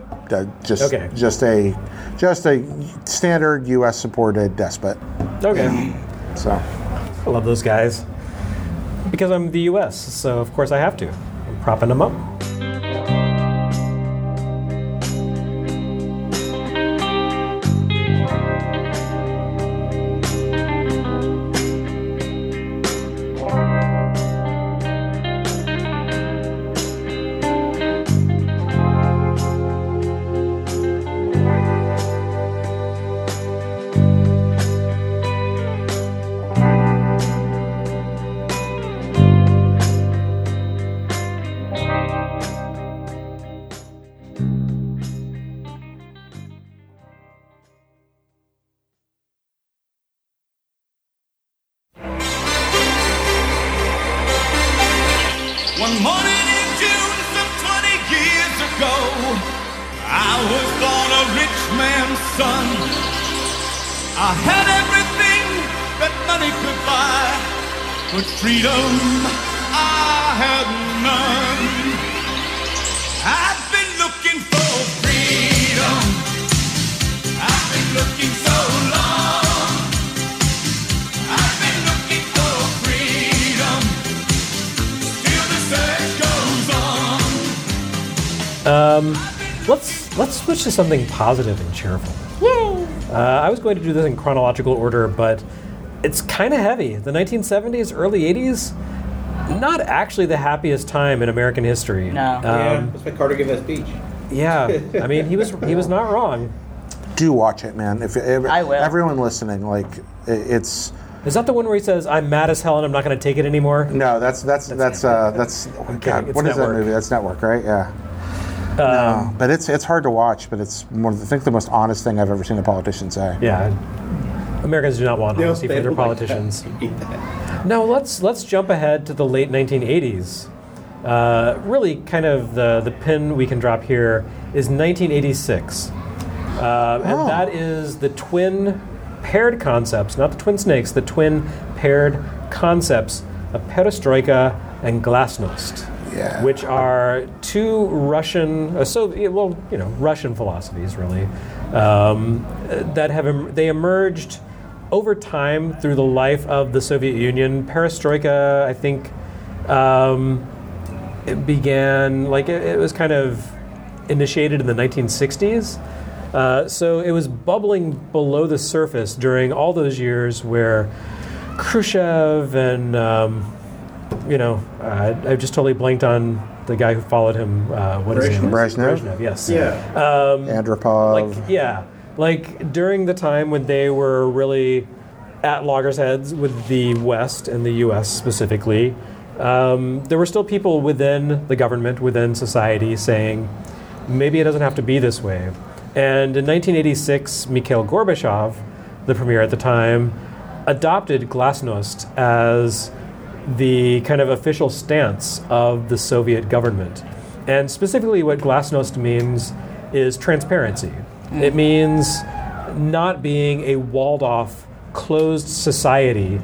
Just a standard U.S. supported despot. Okay. So. I love those guys. Because I'm the U.S., so of course I have to. I'm propping them up. One morning in June, some 20 years ago, I was born a rich man's son. I had everything that money could buy, but freedom I had none. I've been looking for freedom. I've been looking so long. I've been looking for freedom. Still the search goes on. Let's switch to something positive and cheerful. Yay! I was going to do this in chronological order, but it's kind of heavy. The 1970s, early 80s, not actually the happiest time in American history. No. That's why Carter gave that speech. Yeah, I mean, he was not wrong. Do watch it, man. I will. Everyone listening, like, it's... Is that the one where he says, "I'm mad as hell and I'm not going to take it anymore"? No, that's God, what is Network. that movie? That's Network, right? Yeah. No, but it's hard to watch, but it's I think the most honest thing I've ever seen a politician say. Yeah. Americans do not want honesty from their politicians. No, let's jump ahead to the late 1980s. Really, kind of the pin we can drop here is 1986. And that is the twin paired concepts, not the twin snakes, the twin paired concepts of perestroika and glasnost, which are two Russian, Russian philosophies, really, that they emerged over time through the life of the Soviet Union. Perestroika, I think, it began, it was kind of initiated in the 1960s. So it was bubbling below the surface during all those years where Khrushchev and, I just totally blanked on the guy who followed him. What is his name? Brezhnev? Yes. Yeah. Andropov. During the time when they were really at loggerheads with the West and the U.S. specifically, there were still people within the government, within society, saying, maybe it doesn't have to be this way. And in 1986, Mikhail Gorbachev, the premier at the time, adopted glasnost as the kind of official stance of the Soviet government. And specifically what glasnost means is transparency. It means not being a walled-off, closed society,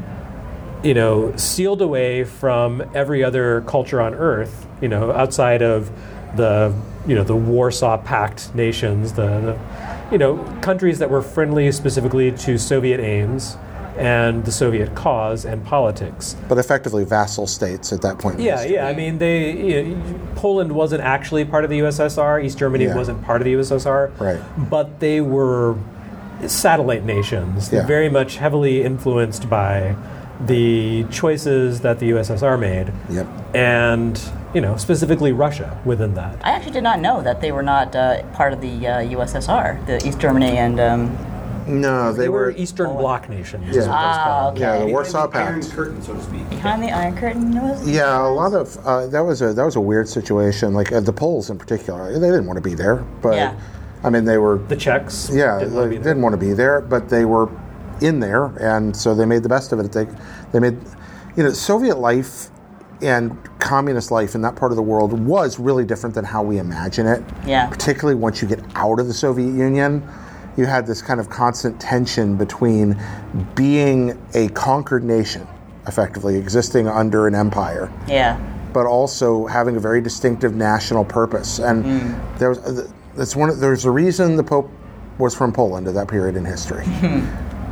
sealed away from every other culture on Earth, outside of the Warsaw Pact nations, the countries that were friendly specifically to Soviet aims and the Soviet cause and politics. But effectively vassal states at that point. Yeah. I mean, Poland wasn't actually part of the USSR. East Germany wasn't part of the USSR. Right. But they were satellite nations. They're very much heavily influenced by the choices that the USSR made. Yep. And specifically Russia within that. I actually did not know that they were not part of the USSR, the East Germany and... No, they were Eastern Bloc nations. Yeah. Is what those called. Okay. Yeah, the Warsaw Behind the Pact. Iron Curtain, so to speak. Behind the Iron Curtain? Yeah, a lot of that was a weird situation. Like the Poles in particular, they didn't want to be there, but I mean they were the Czechs. didn't want to be there, but they were in there, and so they made the best of it. They made Soviet life and communist life in that part of the world was really different than how we imagine it. Yeah. Particularly once you get out of the Soviet Union, you had this kind of constant tension between being a conquered nation, effectively existing under an empire. Yeah. But also having a very distinctive national purpose. And there's a reason the Pope was from Poland at that period in history.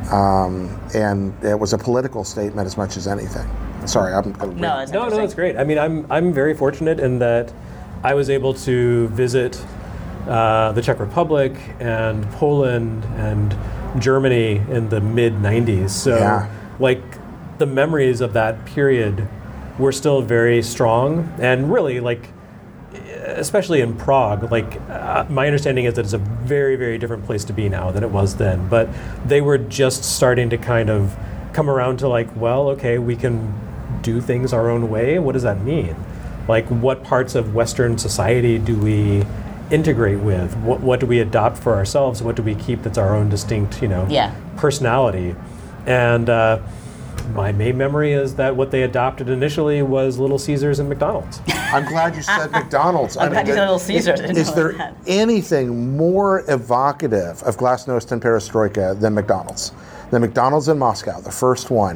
and it was a political statement as much as anything. Sorry, I'm going to... No, it's great. I mean, I'm very fortunate in that I was able to visit the Czech Republic and Poland and Germany in the mid-90s. So, like, the memories of that period were still very strong, and really, like, especially in Prague, like, my understanding is that it's a very, very different place to be now than it was then. But they were just starting to kind of come around to, like, well, okay, we can do things our own way. What does that mean? Like, what parts of Western society do we integrate with? What do we adopt for ourselves? What do we keep that's our own distinct, personality? And my main memory is that what they adopted initially was Little Caesars and McDonald's. I'm glad you said McDonald's. I'm glad you said Little Caesars. Is there anything more evocative of Glasnost and Perestroika than McDonald's? The McDonald's in Moscow, the first one.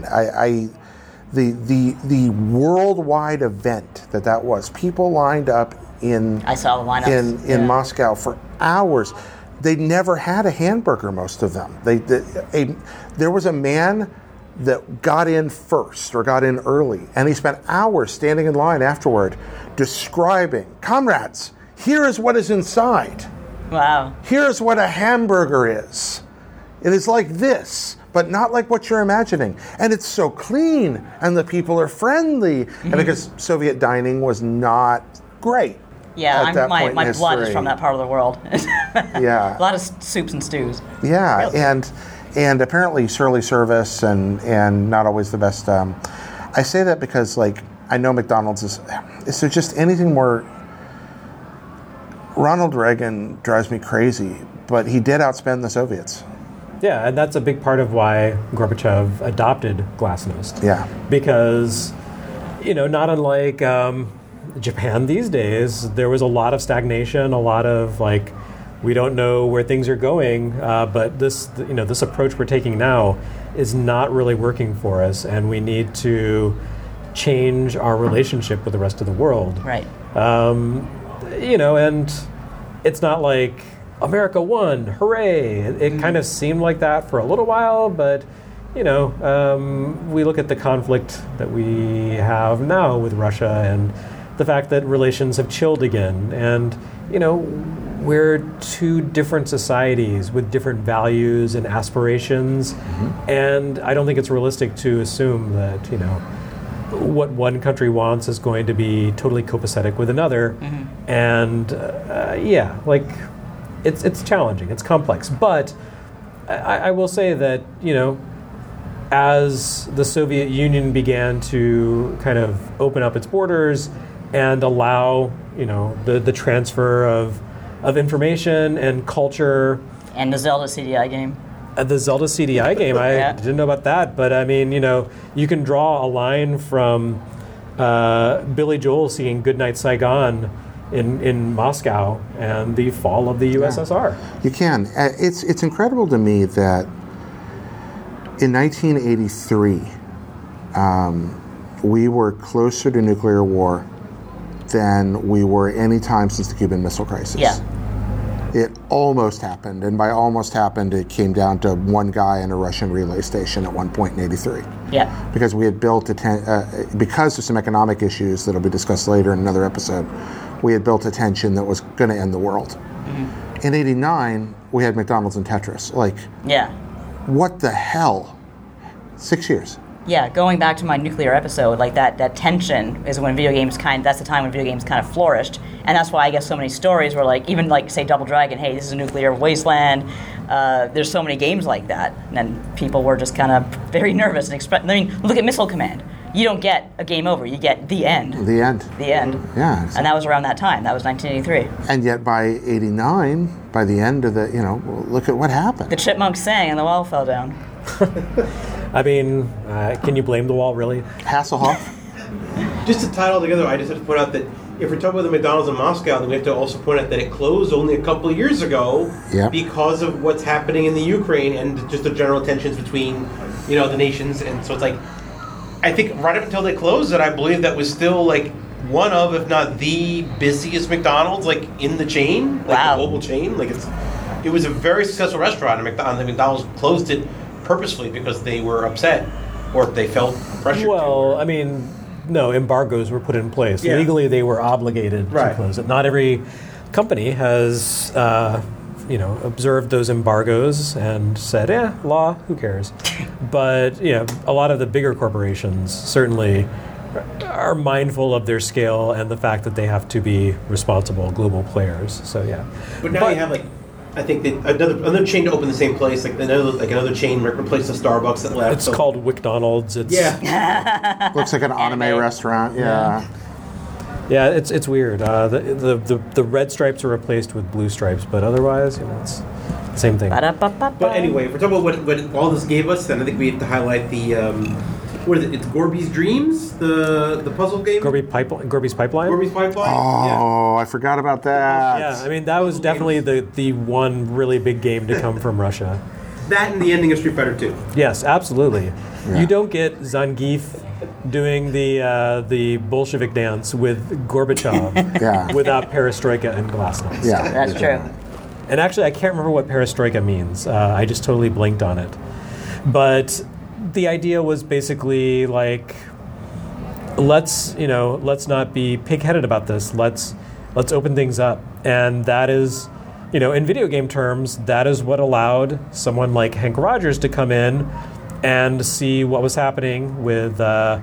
The worldwide event that was. People lined up I saw the lineups in Moscow for hours. They never had a hamburger, most of them. There was a man that got in first or got in early, and he spent hours standing in line afterward describing, comrades, here is what is inside. Wow. Here's what a hamburger is. It is like this, but not like what you're imagining. And it's so clean, and the people are friendly. Mm-hmm. And because Soviet dining was not great. Yeah, my blood is from that part of the world. Yeah. A lot of soups and stews. Yeah, really. And apparently surly service and not always the best. I say that because, like, I know McDonald's is there just anything more... Ronald Reagan drives me crazy, but he did outspend the Soviets. Yeah, and that's a big part of why Gorbachev adopted Glasnost. Yeah. Because, not unlike Japan these days, there was a lot of stagnation, a lot of, like, we don't know where things are going, but this approach we're taking now is not really working for us, and we need to change our relationship with the rest of the world. Right. And it's not like America won, hooray! It kind of seemed like that for a little while, but we look at the conflict that we have now with Russia and the fact that relations have chilled again, and we're two different societies with different values and aspirations, and I don't think it's realistic to assume that what one country wants is going to be totally copacetic with another, and it's challenging, it's complex, but I will say that as the Soviet Union began to kind of open up its borders and allow the transfer of information and culture. And the Zelda CDI game. The Zelda CDI game, I didn't know about that, but I mean, you can draw a line from Billy Joel singing Goodnight Saigon in Moscow and the fall of the USSR. You can. It's incredible to me that in 1983, we were closer to nuclear war than we were any time since the Cuban Missile Crisis. Yeah. It almost happened, and by almost happened, it came down to one guy in a Russian relay station at one point in 83. Yeah. Because we had built because of some economic issues that will be discussed later in another episode, we had built a tension that was going to end the world. Mm-hmm. In 89, we had McDonald's and Tetris. Like, what the hell? 6 years. Yeah, going back to my nuclear episode, like that tension is when that's the time when video games kind of flourished. And that's why I guess so many stories were like, even like, say, Double Dragon, hey, this is a nuclear wasteland. There's so many games like that. And people were just kind of very nervous. Look at Missile Command. You don't get a game over. You get the end. The end. The end. Yeah. Exactly. And that was around that time. That was 1983. And yet by 89, by the end of look at what happened. The chipmunks sang and the wall fell down. I mean, can you blame the wall, really? Hasselhoff? Just to tie it all together, I just have to point out that if we're talking about the McDonald's in Moscow, then we have to also point out that it closed only a couple of years ago because of what's happening in the Ukraine and just the general tensions between, the nations. And so it's like, I think right up until they closed it, I believe that was still like one of, if not the busiest McDonald's, like in the chain, like the global chain. Like it was a very successful restaurant, and McDonald's closed it purposefully because they were upset or they felt pressured. Well, I mean, no, embargoes were put in place. Yeah. Legally, they were obligated Right. to close it. Not every company has, observed those embargoes and said, law, who cares? But, a lot of the bigger corporations certainly are mindful of their scale and the fact that they have to be responsible global players. So, yeah. But now you have, I think that another chain to open the same place, another chain replaced the Starbucks that left. It's called McDonald's. It's, Looks like an anime restaurant. Yeah. Yeah, it's weird. The red stripes are replaced with blue stripes, but otherwise, it's the same thing. But anyway, if we're talking about what all this gave us, then I think we have to highlight the what is it? It's Gorby's Dreams, the puzzle game. Gorby's Pipeline. Gorby's Pipeline. Oh, I forgot about that. Yeah, I mean that was definitely the one really big game to come from Russia. That and the ending of Street Fighter 2. Yes, absolutely. Yeah. You don't get Zangief doing the Bolshevik dance with Gorbachev without Perestroika and Glasnost. Yeah, That's true. And actually, I can't remember what Perestroika means. I just totally blinked on it. But the idea was basically like, let's not be pig-headed about this. Let's open things up, and that is, in video game terms, that is what allowed someone like Hank Rogers to come in and see what was happening with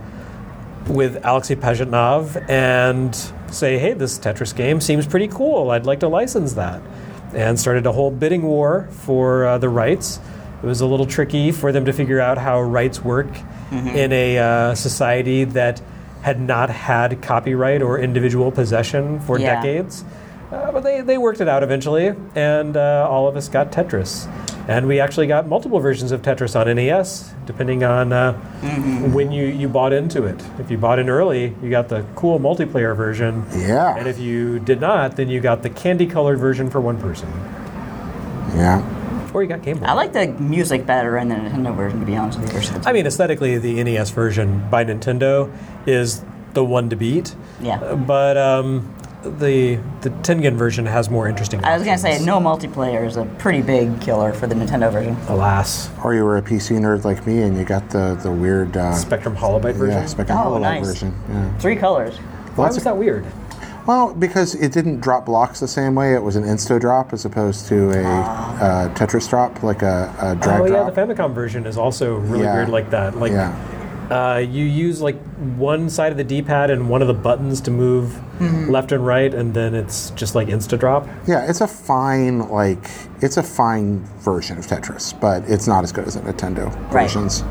Alexei Pajitnov and say, hey, this Tetris game seems pretty cool. I'd like to license that. And started a whole bidding war for the rights. It was a little tricky for them to figure out how rights work in a society that had not had copyright or individual possession for decades. But they worked it out eventually, and all of us got Tetris. And we actually got multiple versions of Tetris on NES, depending on when you bought into it. If you bought in early, you got the cool multiplayer version. Yeah. And if you did not, then you got the candy-colored version for one person. Yeah. Or you got Game Boy. I like the music better in the Nintendo version, to be honest with you. I mean, aesthetically, the NES version by Nintendo is the one to beat. Yeah. But the Tengen version has more interesting I was going to options. say, no multiplayer is a pretty big killer for the Nintendo version. Alas. Or you were a PC nerd like me and you got the weird... Spectrum Holobyte version? Yeah, Spectrum Holobyte nice. version. Yeah. 3 colors. Why was that weird? Well, because it didn't drop blocks the same way. It was an insta drop as opposed to a Tetris drop, like a drag drop. The Famicom version is also really weird like that. Like, you use like one side of the D-pad and one of the buttons to move left and right, and then it's just like insta drop. Yeah, it's a fine version of Tetris, but it's not as good as the Nintendo versions.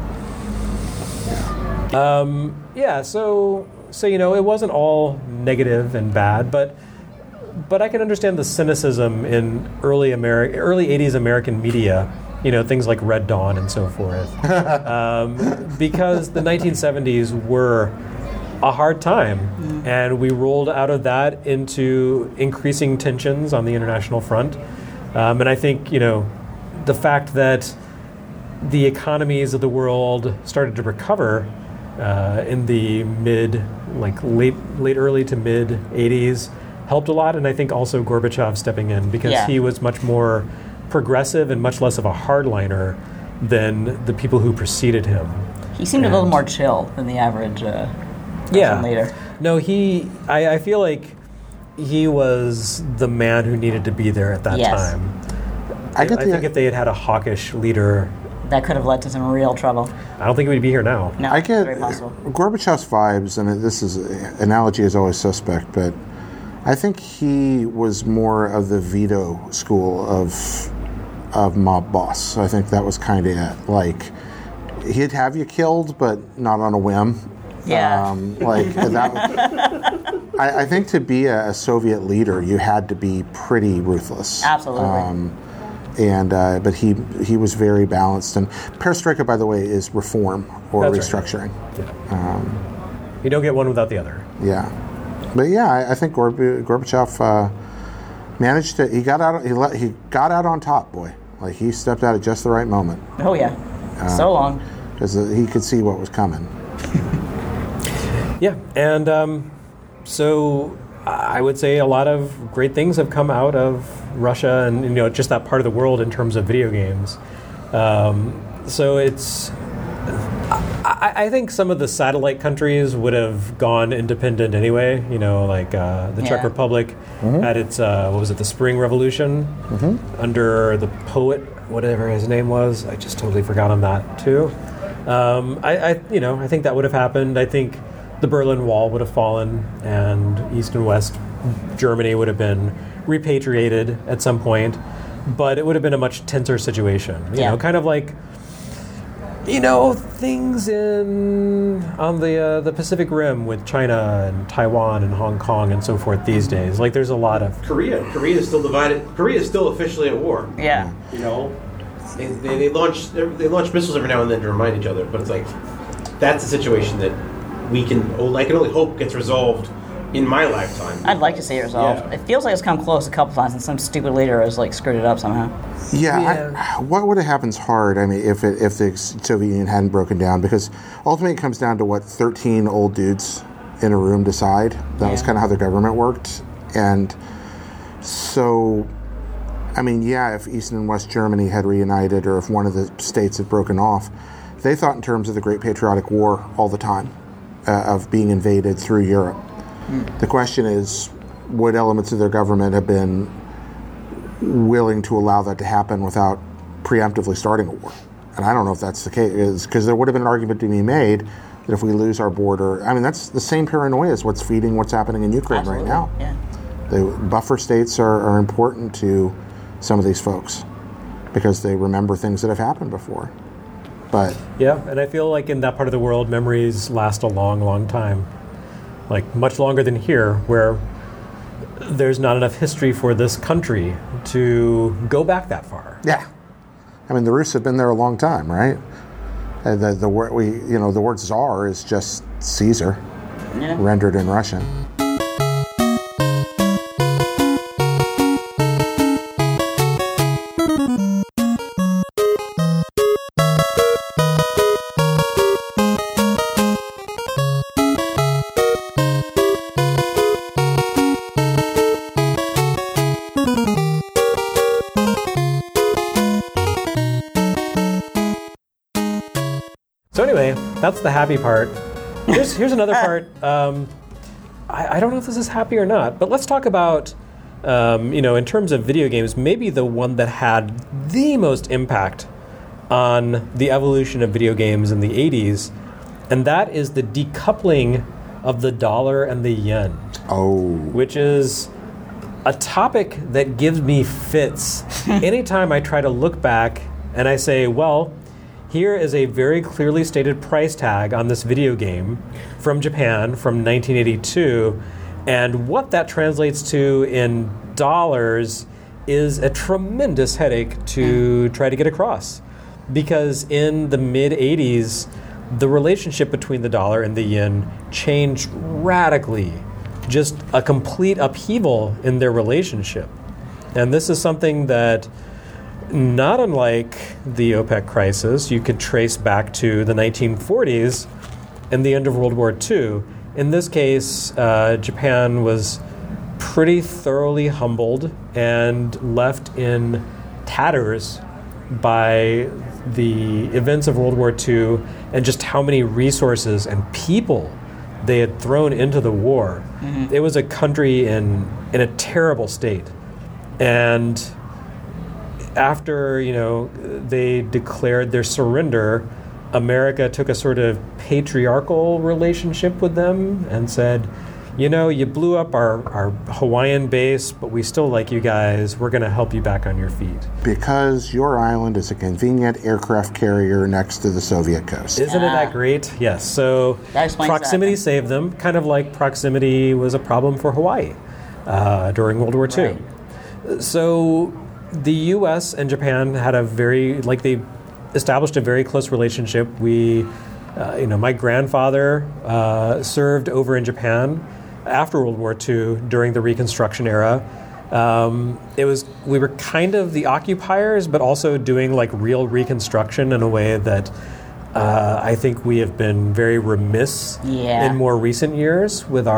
So it wasn't all negative and bad, but I can understand the cynicism in early 80s American media, things like Red Dawn and so forth, because the 1970s were a hard time, and we rolled out of that into increasing tensions on the international front, and I think the fact that the economies of the world started to recover in the late early to mid 80s helped a lot, and I think also Gorbachev stepping in because he was much more progressive and much less of a hardliner than the people who preceded him. He seemed a little more chill than the average leader. No, I feel like he was the man who needed to be there at that time. I think if they had a hawkish leader, that could have led to some real trouble. I don't think we'd be here now. No, I get very possible. Gorbachev's vibes, and this is analogy is always suspect, but I think he was more of the veto school of mob boss. So I think that was kind of it. Like, he'd have you killed, but not on a whim. Yeah. I think to be a Soviet leader, you had to be pretty ruthless. Absolutely. But he was very balanced. And Perestroika, by the way, is reform or restructuring. Right. Yeah. You don't get one without the other. Yeah. But yeah, I think Gorbachev managed to. He got out on top, boy. Like, he stepped out at just the right moment. Oh yeah, so long. Because he could see what was coming. Yeah, and so I would say a lot of great things have come out of Russia and just that part of the world in terms of video games. So it's. I think some of the satellite countries would have gone independent anyway. You know, like the Czech Republic had its the Spring Revolution under the poet, whatever his name was. I just totally forgot on that too. I think that would have happened. I think the Berlin Wall would have fallen, and East and West Germany would have been repatriated at some point, but it would have been a much tenser situation. You know, kind of like. Things on the Pacific Rim with China and Taiwan and Hong Kong and so forth these days. Like, there's a lot of... Korea is still divided. Korea is still officially at war. Yeah. They launch missiles every now and then to remind each other, but it's like, that's a situation that I can only hope gets resolved in my lifetime. I'd like to see it resolved. Yeah. It feels like it's come close a couple times, and some stupid leader has screwed it up somehow. Yeah. What would have happened hard? I mean, if the Soviet Union hadn't broken down, because ultimately it comes down to 13 old dudes in a room decide. That was kind of how the government worked, and so. I mean, if East and West Germany had reunited, or if one of the states had broken off, they thought in terms of the Great Patriotic War all the time, of being invaded through Europe. The question is, would elements of their government have been willing to allow that to happen without preemptively starting a war? And I don't know if that's the case, because there would have been an argument to be made that if we lose our border, I mean, that's the same paranoia as what's feeding what's happening in Ukraine right now. Yeah. The buffer states are important to some of these folks because they remember things that have happened before. But and I feel like in that part of the world, memories last a long, long time. Like, much longer than here, where there's not enough history for this country to go back that far. Yeah. I mean, the Rus have been there a long time, right? The word Tsar is just Caesar, rendered in Russian. So anyway, that's the happy part. Here's another part. I don't know if this is happy or not, but let's talk about, in terms of video games, maybe the one that had the most impact on the evolution of video games in the 80s, and that is the decoupling of the dollar and the yen. Which is a topic that gives me fits anytime I try to look back and I say, well, here is a very clearly stated price tag on this video game from Japan from 1982, and what that translates to in dollars is a tremendous headache to try to get across. Because in the mid-'80s, the relationship between the dollar and the yen changed radically. Just a complete upheaval in their relationship. And this is something that, not unlike the OPEC crisis, you could trace back to the 1940s and the end of World War II. In this case, Japan was pretty thoroughly humbled and left in tatters by the events of World War II and just how many resources and people they had thrown into the war. Mm-hmm. It was a country in a terrible state. And after, they declared their surrender, America took a sort of patriarchal relationship with them and said, you blew up our Hawaiian base, but we still like you guys. We're going to help you back on your feet. Because your island is a convenient aircraft carrier next to the Soviet coast. Isn't it that great? Yes. So proximity saved them, kind of like proximity was a problem for Hawaii during World War II. Right. So the U.S. and Japan had they established a very close relationship. My grandfather served over in Japan after World War II during the Reconstruction era. We were kind of the occupiers, but also doing real reconstruction in a way that I think we have been very remiss in more recent years with our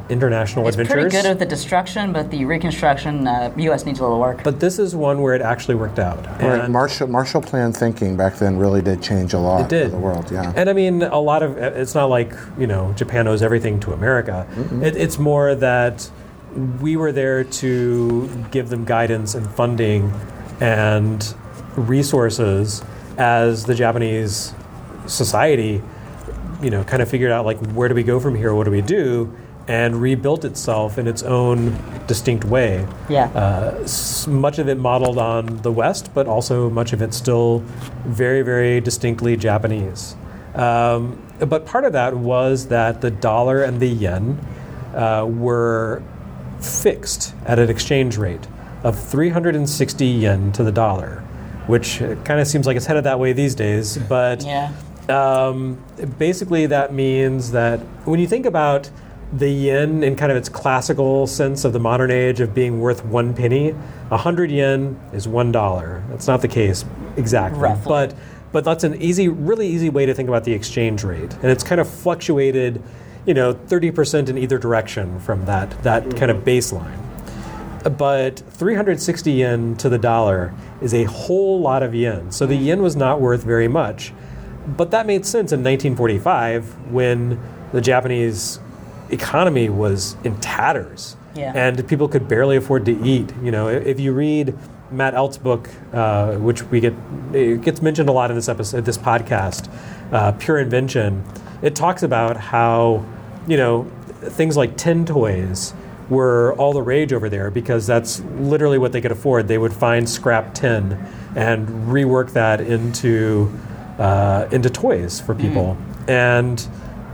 international adventures. It's pretty good at the destruction, but the reconstruction, U.S. needs a little work. But this is one where it actually worked out. Right. Marshall Plan thinking back then really did change a lot of the world. Yeah. And I mean, a lot of it's not like Japan owes everything to America. Mm-hmm. It's more that we were there to give them guidance and funding and resources as the Japanese society, kind of figured out, like, where do we go from here? What do we do? And rebuilt itself in its own distinct way. Yeah. Much of it modeled on the West, but also much of it still very, very distinctly Japanese. But part of that was that the dollar and the yen were fixed at an exchange rate of 360 yen to the dollar, which kind of seems like it's headed that way these days. But basically that means that when you think about the yen in kind of its classical sense of the modern age of being worth 1 penny, 100 yen is $1. That's not the case exactly. Roughly. But that's an really easy way to think about the exchange rate. And it's kind of fluctuated 30% in either direction from that kind of baseline. But 360 yen to the dollar is a whole lot of yen. So the yen was not worth very much. But that made sense in 1945 when the Japanese economy was in tatters. Yeah. And people could barely afford to eat. If you read Matt Elt's book, which it gets mentioned a lot in this podcast, Pure Invention, it talks about how, things like tin toys were all the rage over there because that's literally what they could afford. They would find scrap tin and rework that into toys for people. And,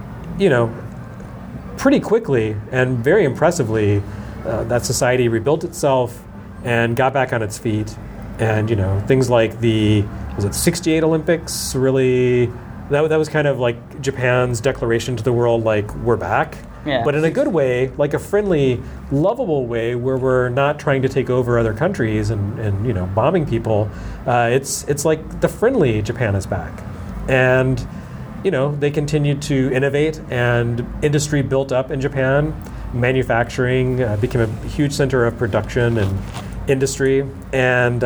pretty quickly and very impressively, that society rebuilt itself and got back on its feet. And, things like the 68 Olympics really, that was kind of like Japan's declaration to the world, like, we're back. Yeah. But in a good way, like a friendly, lovable way where we're not trying to take over other countries and bombing people. It's like the friendly Japan is back. And, they continued to innovate and industry built up in Japan. Manufacturing became a huge center of production and industry. And,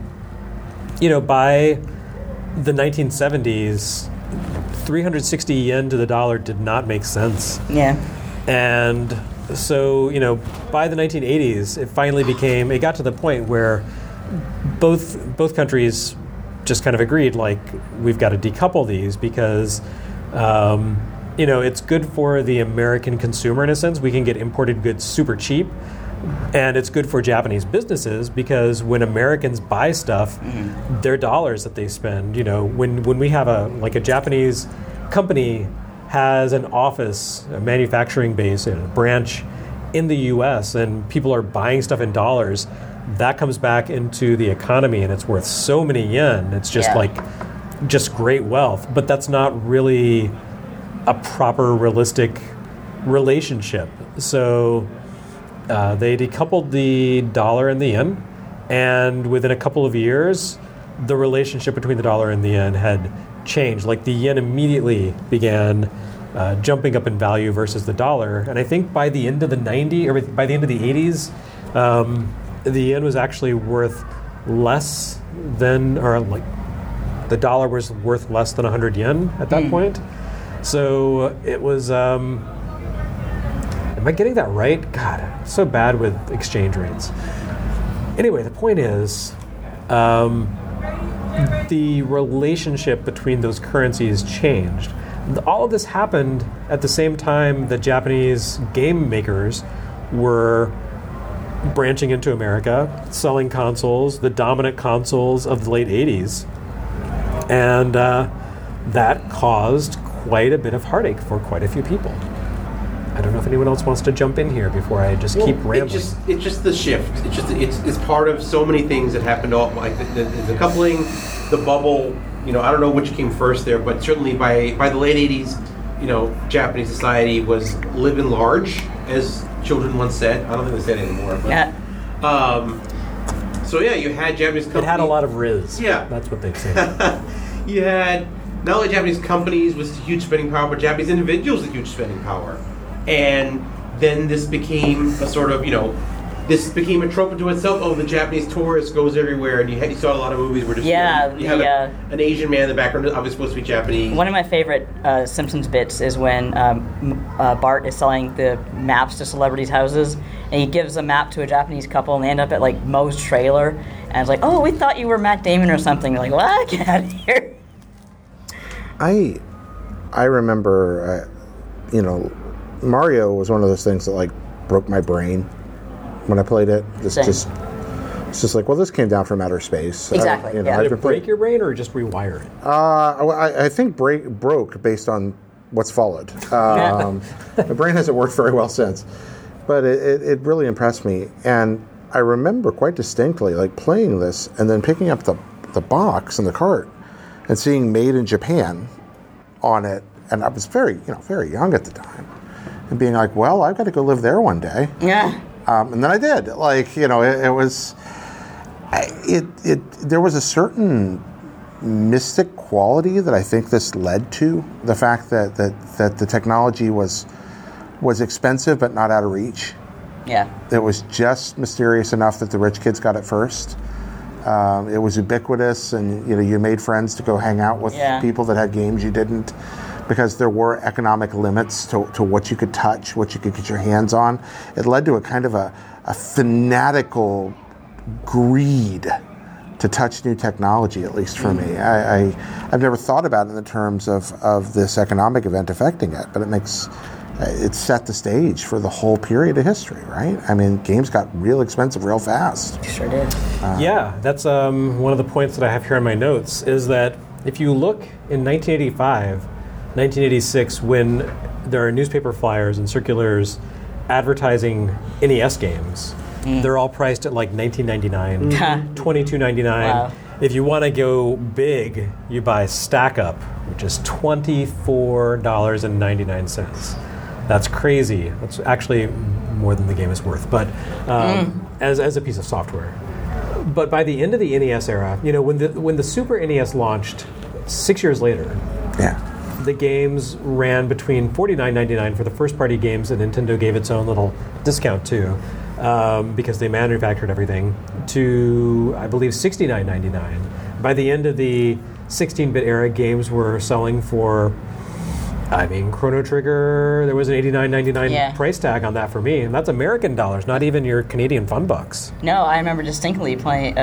by the 1970s, 360 yen to the dollar did not make sense. Yeah. And so, by the 1980s, it got to the point where both countries just kind of agreed, like, we've got to decouple these because, it's good for the American consumer in a sense. We can get imported goods super cheap. And it's good for Japanese businesses because when Americans buy stuff, their dollars that they spend, when we have a Japanese company has an office, a manufacturing base, a branch in the U.S., and people are buying stuff in dollars, that comes back into the economy and it's worth so many yen. It's just just great wealth. But that's not really a proper, realistic relationship. So they decoupled the dollar and the yen, and within a couple of years, the relationship between the dollar and the yen had changed. Like, the yen immediately began jumping up in value versus the dollar. And I think by the end of the 80s, the yen was actually worth less than, the dollar was worth less than 100 yen at that point. So it was, am I getting that right? God, I'm so bad with exchange rates. Anyway, the point is, the relationship between those currencies changed. All of this happened at the same time that Japanese game makers were branching into America, selling consoles, the dominant consoles of the late 80s. And that caused quite a bit of heartache for quite a few people. I don't know if anyone else wants to jump in here before I just keep rambling. It's just the shift. It's part of so many things that happened. All like the coupling, the bubble. I don't know which came first there, but certainly by the late 80s, Japanese society was living large, as children once said. I don't think they say it anymore. But, yeah. So yeah, you had Japanese companies. It had a lot of riz. Yeah. That's what they'd say. You had not only Japanese companies with huge spending power, but Japanese individuals with huge spending power. And then this became a sort of, this became a trope into itself. Oh, the Japanese tourist goes everywhere, and you saw a lot of movies where just you have an Asian man in the background, obviously supposed to be Japanese. One of my favorite Simpsons bits is when Bart is selling the maps to celebrities' houses, and he gives a map to a Japanese couple, and they end up at like Moe's trailer, and it's like, oh, we thought you were Matt Damon or something. They're like, what? Get out of here. I remember, Mario was one of those things that like broke my brain when I played it. It's just like, well, this came down from outer space. Exactly. Did it break your brain or just rewire it? I think broke based on what's followed. The brain hasn't worked very well since, but it really impressed me, and I remember quite distinctly like playing this and then picking up the box and the cart and seeing "Made in Japan" on it, and I was very young at the time, and being like, well, I've got to go live there one day. Yeah. And then I did. Like, it was, there was a certain mystic quality that I think this led to. The fact that the technology was expensive but not out of reach. Yeah. It was just mysterious enough that the rich kids got it first. It was ubiquitous, and you made friends to go hang out with people that had games you didn't, because there were economic limits to what you could touch, what you could get your hands on. It led to a kind of a fanatical greed to touch new technology, at least for me. I've never thought about it in the terms of this economic event affecting it, but it set the stage for the whole period of history, right? I mean, games got real expensive real fast. Sure did. That's one of the points that I have here in my notes, is that if you look in 1985, 1986, when there are newspaper flyers and circulars advertising NES games, they're all priced at like $19.99, $22.99. Wow. If you want to go big, you buy Stack Up, which is $24.99. That's crazy. That's actually more than the game is worth, but as a piece of software. But by the end of the NES era, when the Super NES launched 6 years later, the games ran between $49.99 for the first-party games that Nintendo gave its own little discount to, because they manufactured everything, to, I believe, $69.99. By the end of the 16-bit era, games were selling for, Chrono Trigger, there was an $89.99 price tag on that for me, and that's American dollars, not even your Canadian fun bucks. No, I remember distinctly paying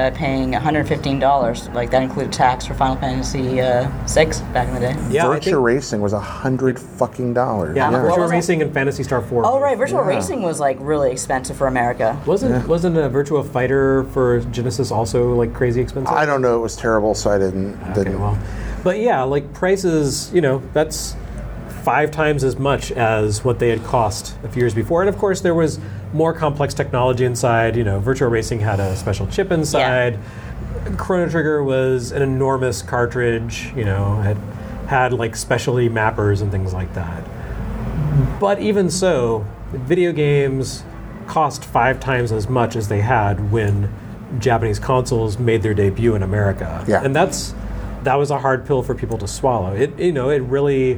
$115. Like, that included tax for Final Fantasy VI back in the day. Yeah, Virtua Racing was $100. Yeah, Virtua Racing and Phantasy Star 4. Oh, right, Virtua Racing was like really expensive for America. Wasn't a Virtua Fighter for Genesis also like crazy expensive? I don't know, it was terrible, so I didn't. Well, but yeah, like prices, that's 5 times as much as what they had cost a few years before. And of course, there was more complex technology inside. Virtua Racing had a special chip inside. Yeah. Chrono Trigger was an enormous cartridge, had like specialty mappers and things like that. But even so, video games cost 5 times as much as they had when Japanese consoles made their debut in America. Yeah. And that was a hard pill for people to swallow. It really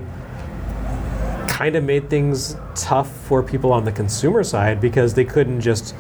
kind of made things tough for people on the consumer side, because they couldn't just,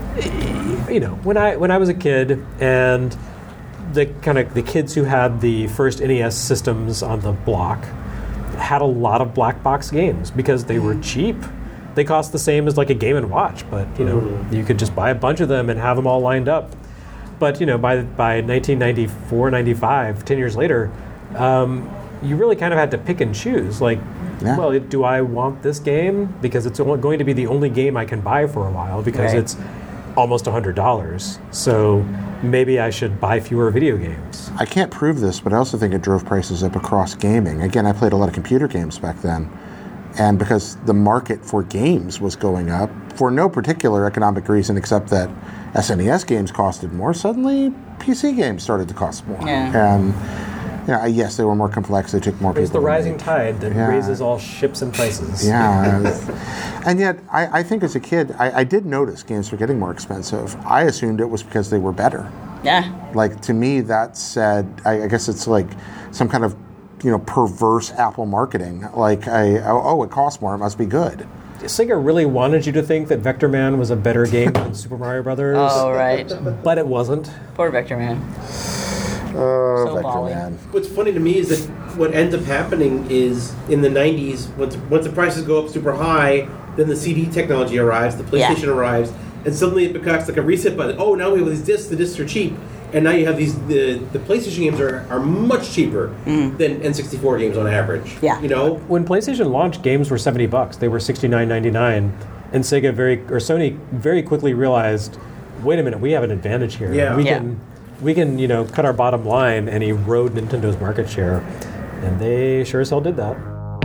when I was a kid, and the kids who had the first NES systems on the block had a lot of black box games because they were cheap. They cost the same as like a Game & Watch, but you could just buy a bunch of them and have them all lined up. But by 1994, 95, 10 years later, you really kind of had to pick and choose. Like, well, do I want this game? Because it's going to be the only game I can buy for a while, because it's almost $100. So maybe I should buy fewer video games. I can't prove this, but I also think it drove prices up across gaming. Again, I played a lot of computer games back then. And because the market for games was going up for no particular economic reason except that SNES games costed more, suddenly PC games started to cost more. Yeah. And yes, they were more complex. They took more people. It's the rising tide that raises all ships and prices. Yeah. And yet, I think as a kid, I did notice games were getting more expensive. I assumed it was because they were better. Yeah. Like, to me, that said, I guess it's like some kind of, perverse Apple marketing. Like, it costs more, it must be good. Sega really wanted you to think that Vector Man was a better game than Super Mario Brothers. Oh, right. But it wasn't. Poor Vector Man. Oh, So Vector bally. Man. What's funny to me is that what ends up happening is in the 90s, once the prices go up super high, then the CD technology arrives, the PlayStation arrives, and suddenly it becomes like a reset button. Oh, now we have these discs, the discs are cheap. And now you have these, the PlayStation games are much cheaper than N64 games on average. Yeah. You know? When PlayStation launched, games were $70. They were $69.99. And Sony very quickly realized, wait a minute, we have an advantage here. Yeah. We can, cut our bottom line and erode Nintendo's market share. And they sure as hell did that.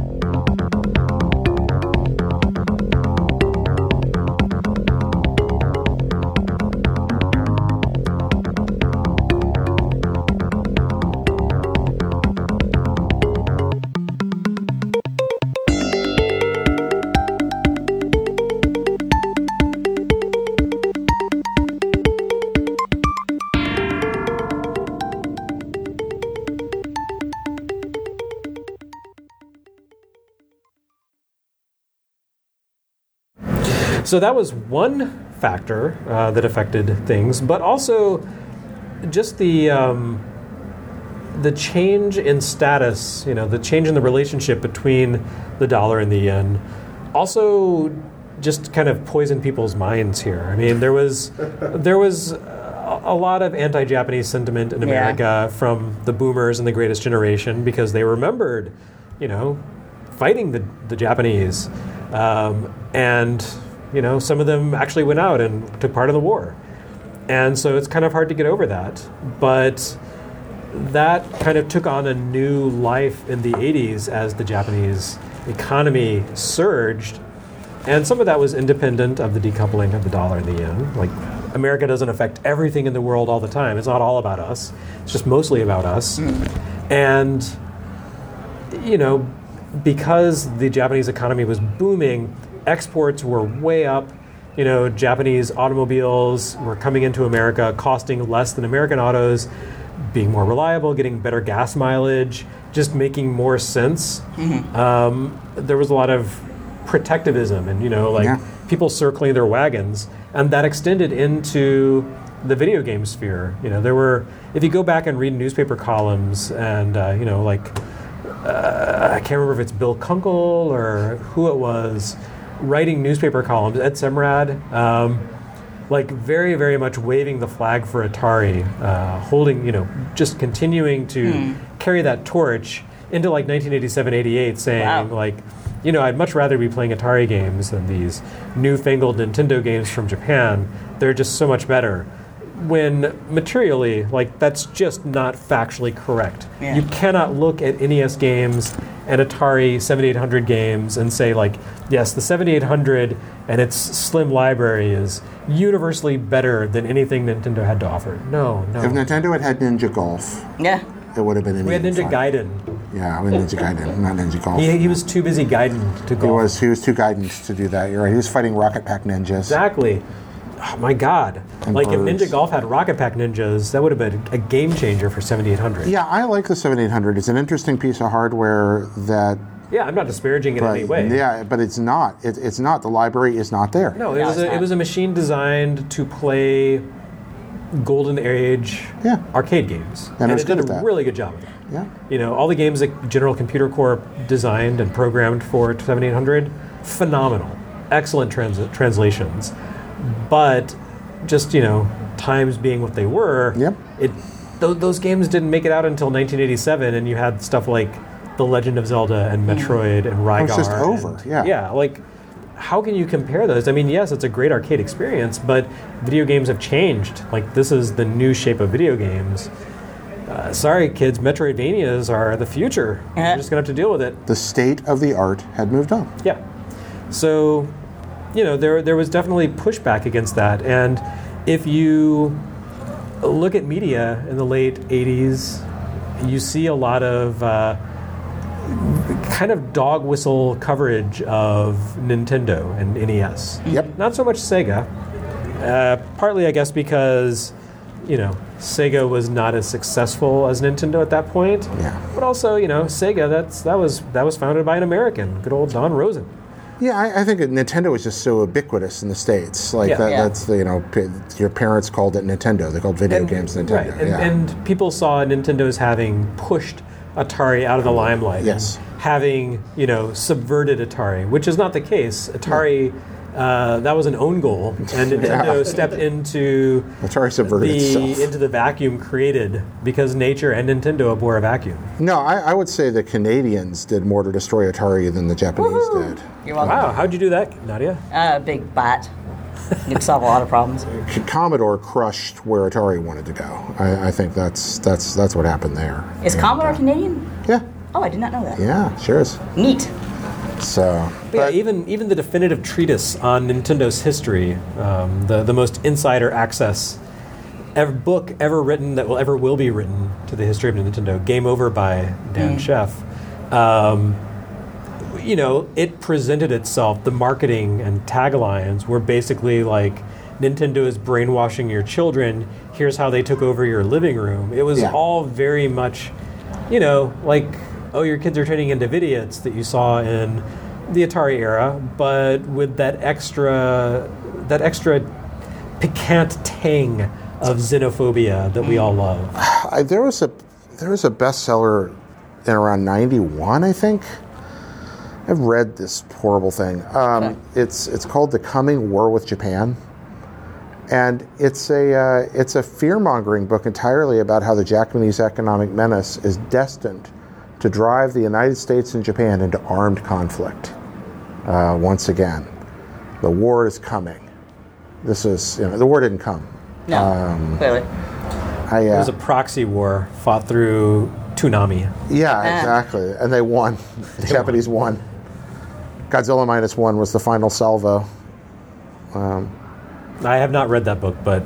So that was one factor that affected things, but also just the change in status, the change in the relationship between the dollar and the yen, also just kind of poisoned people's minds here. I mean, there was a lot of anti-Japanese sentiment in America from the boomers and the Greatest Generation because they remembered, fighting the Japanese, and some of them actually went out and took part in the war. And so it's kind of hard to get over that. But that kind of took on a new life in the 80s as the Japanese economy surged. And some of that was independent of the decoupling of the dollar and the yen. Like, America doesn't affect everything in the world all the time. It's not all about us. It's just mostly about us. And, because the Japanese economy was booming, exports were way up. Japanese automobiles were coming into America costing less than American autos, being more reliable, getting better gas mileage, just making more sense. There was a lot of protectivism and, people circling their wagons. And that extended into the video game sphere. There were, if you go back and read newspaper columns and, I can't remember if it's Bill Kunkel or who it was, writing newspaper columns, Ed Semrad, very, very much waving the flag for Atari, holding, just continuing to carry that torch into 1987, 88, saying I'd much rather be playing Atari games than these newfangled Nintendo games from Japan. They're just so much better. When materially, that's just not factually correct. Yeah. You cannot look at NES games and Atari 7800 games and say, yes, the 7800 and its slim library is universally better than anything Nintendo had to offer. No. If Nintendo had Ninja Golf, it would have been We had Ninja Gaiden. Yeah, Ninja Gaiden, not Ninja Golf. He was too busy Gaiden to golf. He was too Gaiden to do that. You're right. He was fighting Rocket Pack ninjas. Exactly. Oh, my God. And if birds. Ninja Golf had Rocket Pack ninjas, that would have been a game changer for 7800. Yeah, I like the 7800. It's an interesting piece of hardware that... Yeah, I'm not disparaging it in any way. Yeah, but it's not. It's not. The library is not there. No, it was a machine designed to play Golden Age arcade games. And it did a really good job of it. Yeah. All the games that General Computer Corp designed and programmed for 7800, phenomenal. Excellent translations. But just, times being what they were, those games didn't make it out until 1987, and you had stuff like The Legend of Zelda and Metroid and Rygar. It's just over, Yeah, how can you compare those? I mean, yes, it's a great arcade experience, but video games have changed. This is the new shape of video games. Sorry, kids, Metroidvanias are the future. You're just going to have to deal with it. The state of the art had moved on. Yeah. So, there was definitely pushback against that. And if you look at media in the late 80s, you see a lot of kind of dog whistle coverage of Nintendo and NES. Yep. Not so much Sega. Partly, I guess, because, Sega was not as successful as Nintendo at that point. Yeah. But also, Sega, that was founded by an American, good old Don Rosen. Yeah, I think Nintendo is just so ubiquitous in the States. Like that's your parents called it Nintendo. They called video games Nintendo. Right. And people saw Nintendo as having pushed Atari out of the limelight. Yes. Having, subverted Atari, which is not the case. Atari, that was an own goal, and Nintendo stepped into Atari subverted itself. Into the vacuum created because nature and Nintendo abhor a vacuum. No, I would say the Canadians did more to destroy Atari than the Japanese did. You're welcome. Wow, how'd you do that, Nadia? Big bat. You'd solve a lot of problems. Commodore crushed where Atari wanted to go. I think that's what happened there. Is Commodore Canadian? Yeah. Oh, I did not know that. Yeah, sure is. Neat. So, but even the definitive treatise on Nintendo's history, the most insider access book ever written that will be written to the history of Nintendo, Game Over by Dan Sheff. It presented itself. The marketing and taglines were basically like, Nintendo is brainwashing your children. Here's how they took over your living room. It was all very much, like, oh, your kids are turning into idiots that you saw in the Atari era, but with that extra piquant tang of xenophobia that we all love. There was a bestseller in around 91, I think. I've read this horrible thing. It's called The Coming War with Japan. And it's a fear-mongering book entirely about how the Japanese economic menace is destined to drive the United States and Japan into armed conflict. Once again, the war is coming. This is, the war didn't come. No, clearly. It was a proxy war fought through Toonami. Yeah, exactly. And they won. The Japanese won. Godzilla -1 was the final salvo. I have not read that book, but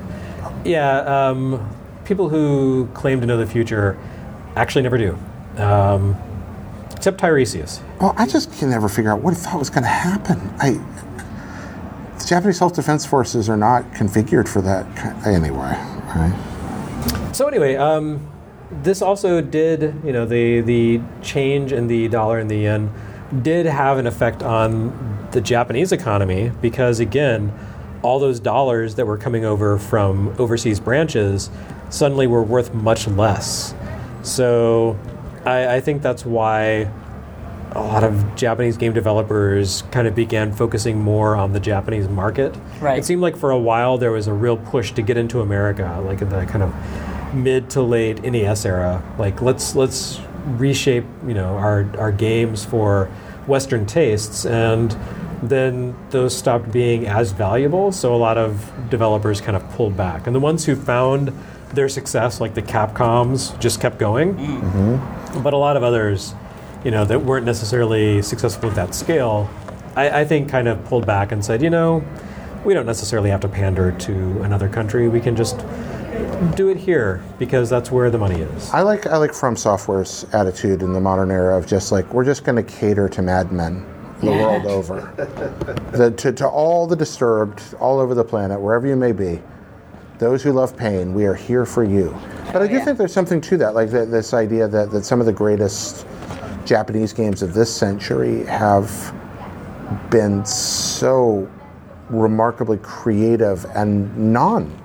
people who claim to know the future actually never do. Except Tiresias. Well, I just can never figure out what he thought was going to happen. The Japanese self-defense forces are not configured for that anyway. Right? So anyway, this also did, the change in the dollar and the yen did have an effect on the Japanese economy because, again, all those dollars that were coming over from overseas branches suddenly were worth much less. So I think that's why a lot of Japanese game developers kind of began focusing more on the Japanese market. Right. It seemed like for a while there was a real push to get into America, like in the kind of mid to late NES era. Like let's reshape, our games for Western tastes, and then those stopped being as valuable. So a lot of developers kind of pulled back, and the ones who found their success, like the Capcoms, just kept going. Mm-hmm. But a lot of others, that weren't necessarily successful at that scale, I think kind of pulled back and said, we don't necessarily have to pander to another country. We can just do it here because that's where the money is. I like From Software's attitude in the modern era of just like, we're just going to cater to madmen the world over. To all the disturbed, all over the planet, wherever you may be, those who love pain, we are here for you. But I do think there's something to that, like this idea that some of the greatest Japanese games of this century have been so remarkably creative and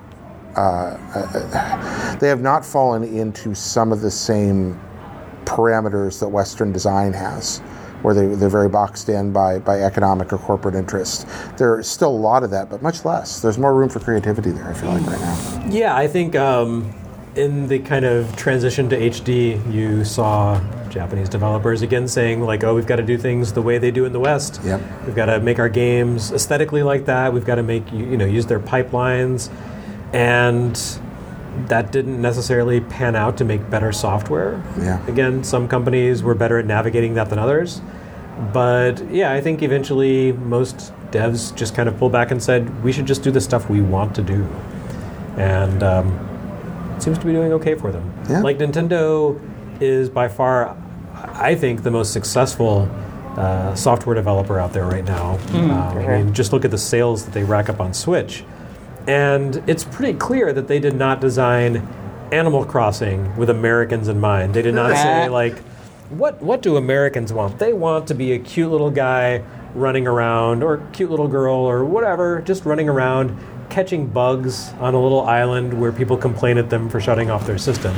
they have not fallen into some of the same parameters that Western design has, where they're very boxed in by economic or corporate interest. There's still a lot of that, but much less. There's more room for creativity there, I feel like, right now. Yeah, I think in the kind of transition to HD, you saw Japanese developers again saying, like, oh, we've got to do things the way they do in the West. Yep. We've got to make our games aesthetically like that. We've got to make, use their pipelines. And that didn't necessarily pan out to make better software. Yeah. Again, some companies were better at navigating that than others. But yeah, I think eventually most devs just kind of pulled back and said, we should just do the stuff we want to do. And it seems to be doing okay for them. Yeah. Like Nintendo is by far, I think, the most successful software developer out there right now. I mean, just look at the sales that they rack up on Switch. And it's pretty clear that they did not design Animal Crossing with Americans in mind. They did not say, like, what do Americans want? They want to be a cute little guy running around, or cute little girl or whatever, just running around catching bugs on a little island where people complain at them for shutting off their system.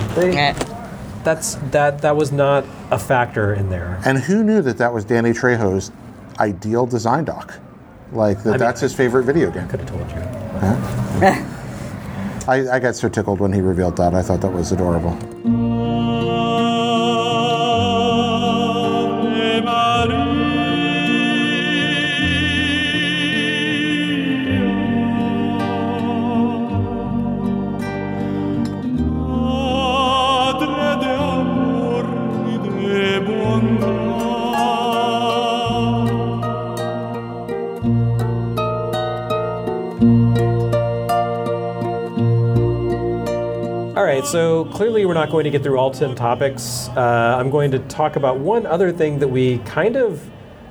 That was not a factor in there. And who knew that was Danny Trejo's ideal design doc? Like that's his favorite video game. Could have told you. Huh? I got so tickled when he revealed that. I thought that was adorable. So clearly we're not going to get through all 10 topics. I'm going to talk about one other thing that we kind of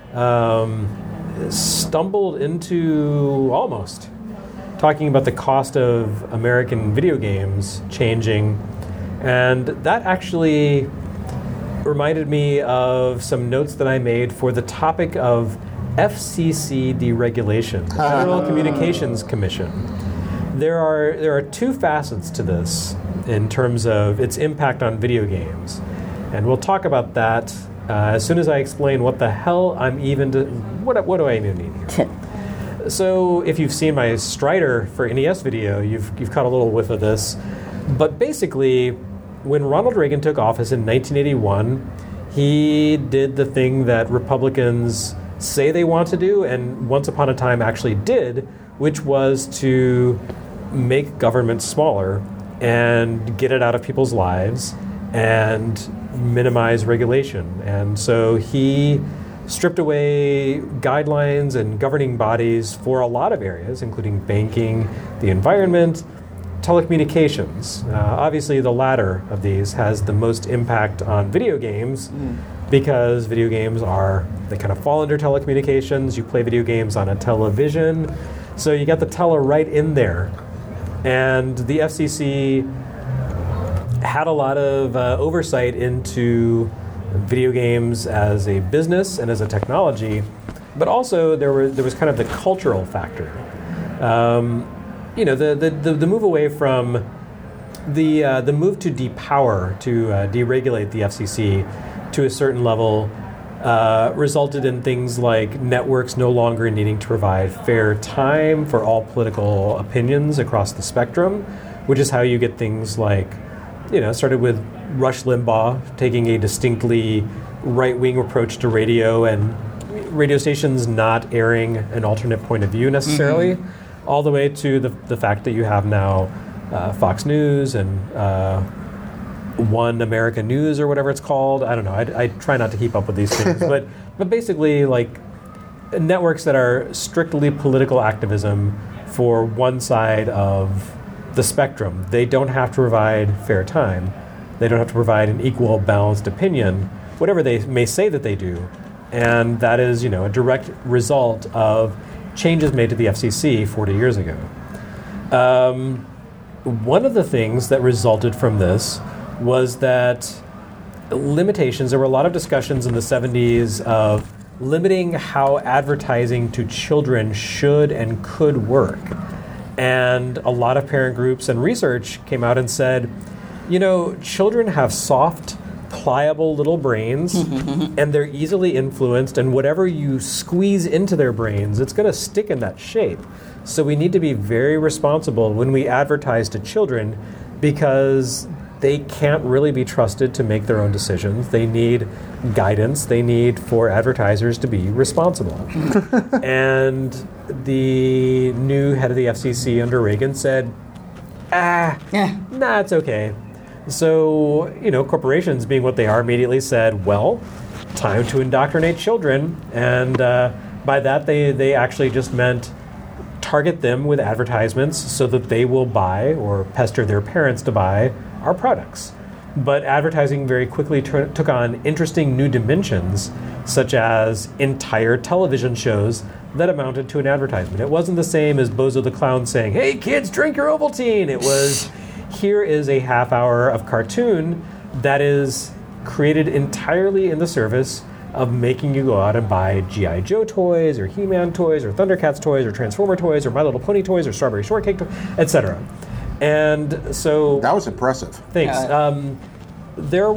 stumbled into almost, talking about the cost of American video games changing. And that actually reminded me of some notes that I made for the topic of FCC deregulation, the Federal Communications Commission. There are two facets to this in terms of its impact on video games. And we'll talk about that as soon as I explain what the hell what do I even mean here? So if you've seen my Strider for NES video, you've caught a little whiff of this. But basically, when Ronald Reagan took office in 1981, he did the thing that Republicans say they want to do and once upon a time actually did, which was to make government smaller and get it out of people's lives and minimize regulation. And so he stripped away guidelines and governing bodies for a lot of areas, including banking, the environment, telecommunications. Obviously, the latter of these has the most impact on video games because video games they kind of fall under telecommunications. You play video games on a television. So you got the tele right in there. And the FCC had a lot of oversight into video games as a business and as a technology, but also there was kind of the cultural factor. The move away from the move to depower, to deregulate the FCC to a certain level resulted in things like networks no longer needing to provide fair time for all political opinions across the spectrum, which is how you get things like, started with Rush Limbaugh taking a distinctly right-wing approach to radio and radio stations not airing an alternate point of view necessarily, all the way to the fact that you have now Fox News and One America News or whatever it's called. I don't know. I try not to keep up with these things, but basically like networks that are strictly political activism for one side of the spectrum. They don't have to provide fair time. They don't have to provide an equal, balanced opinion, whatever they may say that they do. And that is, a direct result of changes made to the FCC 40 years ago. One of the things that resulted from this was that limitations, there were a lot of discussions in the 70s of limiting how advertising to children should and could work. And a lot of parent groups and research came out and said, children have soft, pliable little brains, and they're easily influenced, and whatever you squeeze into their brains, it's going to stick in that shape. So we need to be very responsible when we advertise to children because they can't really be trusted to make their own decisions. They need guidance. They need for advertisers to be responsible. And the new head of the FCC under Reagan said, it's okay. So, corporations being what they are immediately said, well, time to indoctrinate children. And by that, they actually just meant target them with advertisements so that they will buy or pester their parents to buy our products. But advertising very quickly took on interesting new dimensions, such as entire television shows that amounted to an advertisement. It wasn't the same as Bozo the Clown saying, "Hey kids, drink your Ovaltine." It was, here is a half hour of cartoon that is created entirely in the service of making you go out and buy G.I. Joe toys or He-Man toys or Thundercats toys or Transformer toys or My Little Pony toys or Strawberry Shortcake toys, etc. And so... That was impressive. Thanks. There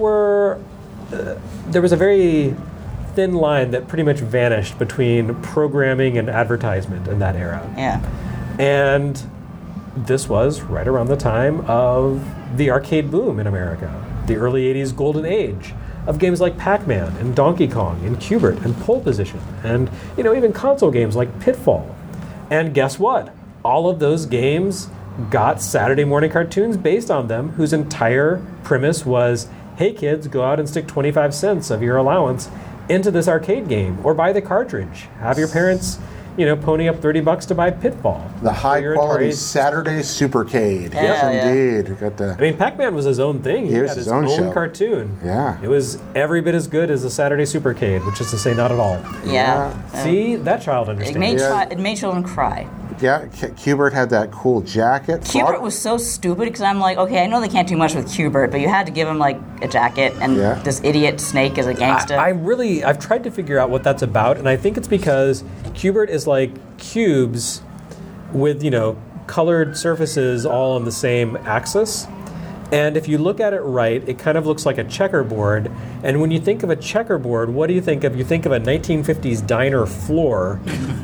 was a very thin line that pretty much vanished between programming and advertisement in that era. Yeah. And this was right around the time of the arcade boom in America, the early 80s golden age of games like Pac-Man and Donkey Kong and Q*bert and Pole Position and, even console games like Pitfall. And guess what? All of those games got Saturday morning cartoons based on them, whose entire premise was, hey kids, go out and stick 25 cents of your allowance into this arcade game, or buy the cartridge. Have your parents, pony up $30 to buy Pitfall. The high-quality Saturday Supercade. Yes, indeed. Pac-Man was his own thing. He had his own cartoon. Yeah. It was every bit as good as the Saturday Supercade, which is to say not at all. Yeah. See? That child understands. It made children cry. Yeah, Q*bert had that cool jacket. Q*bert was so stupid because I'm like, okay, I know they can't do much with Q*bert, but you had to give him like a jacket and this idiot Snake as a gangster. I've tried to figure out what that's about, and I think it's because Q*bert is like cubes with, colored surfaces all on the same axis. And if you look at it right, it kind of looks like a checkerboard. And when you think of a checkerboard, what do you think of? You think of a 1950s diner floor.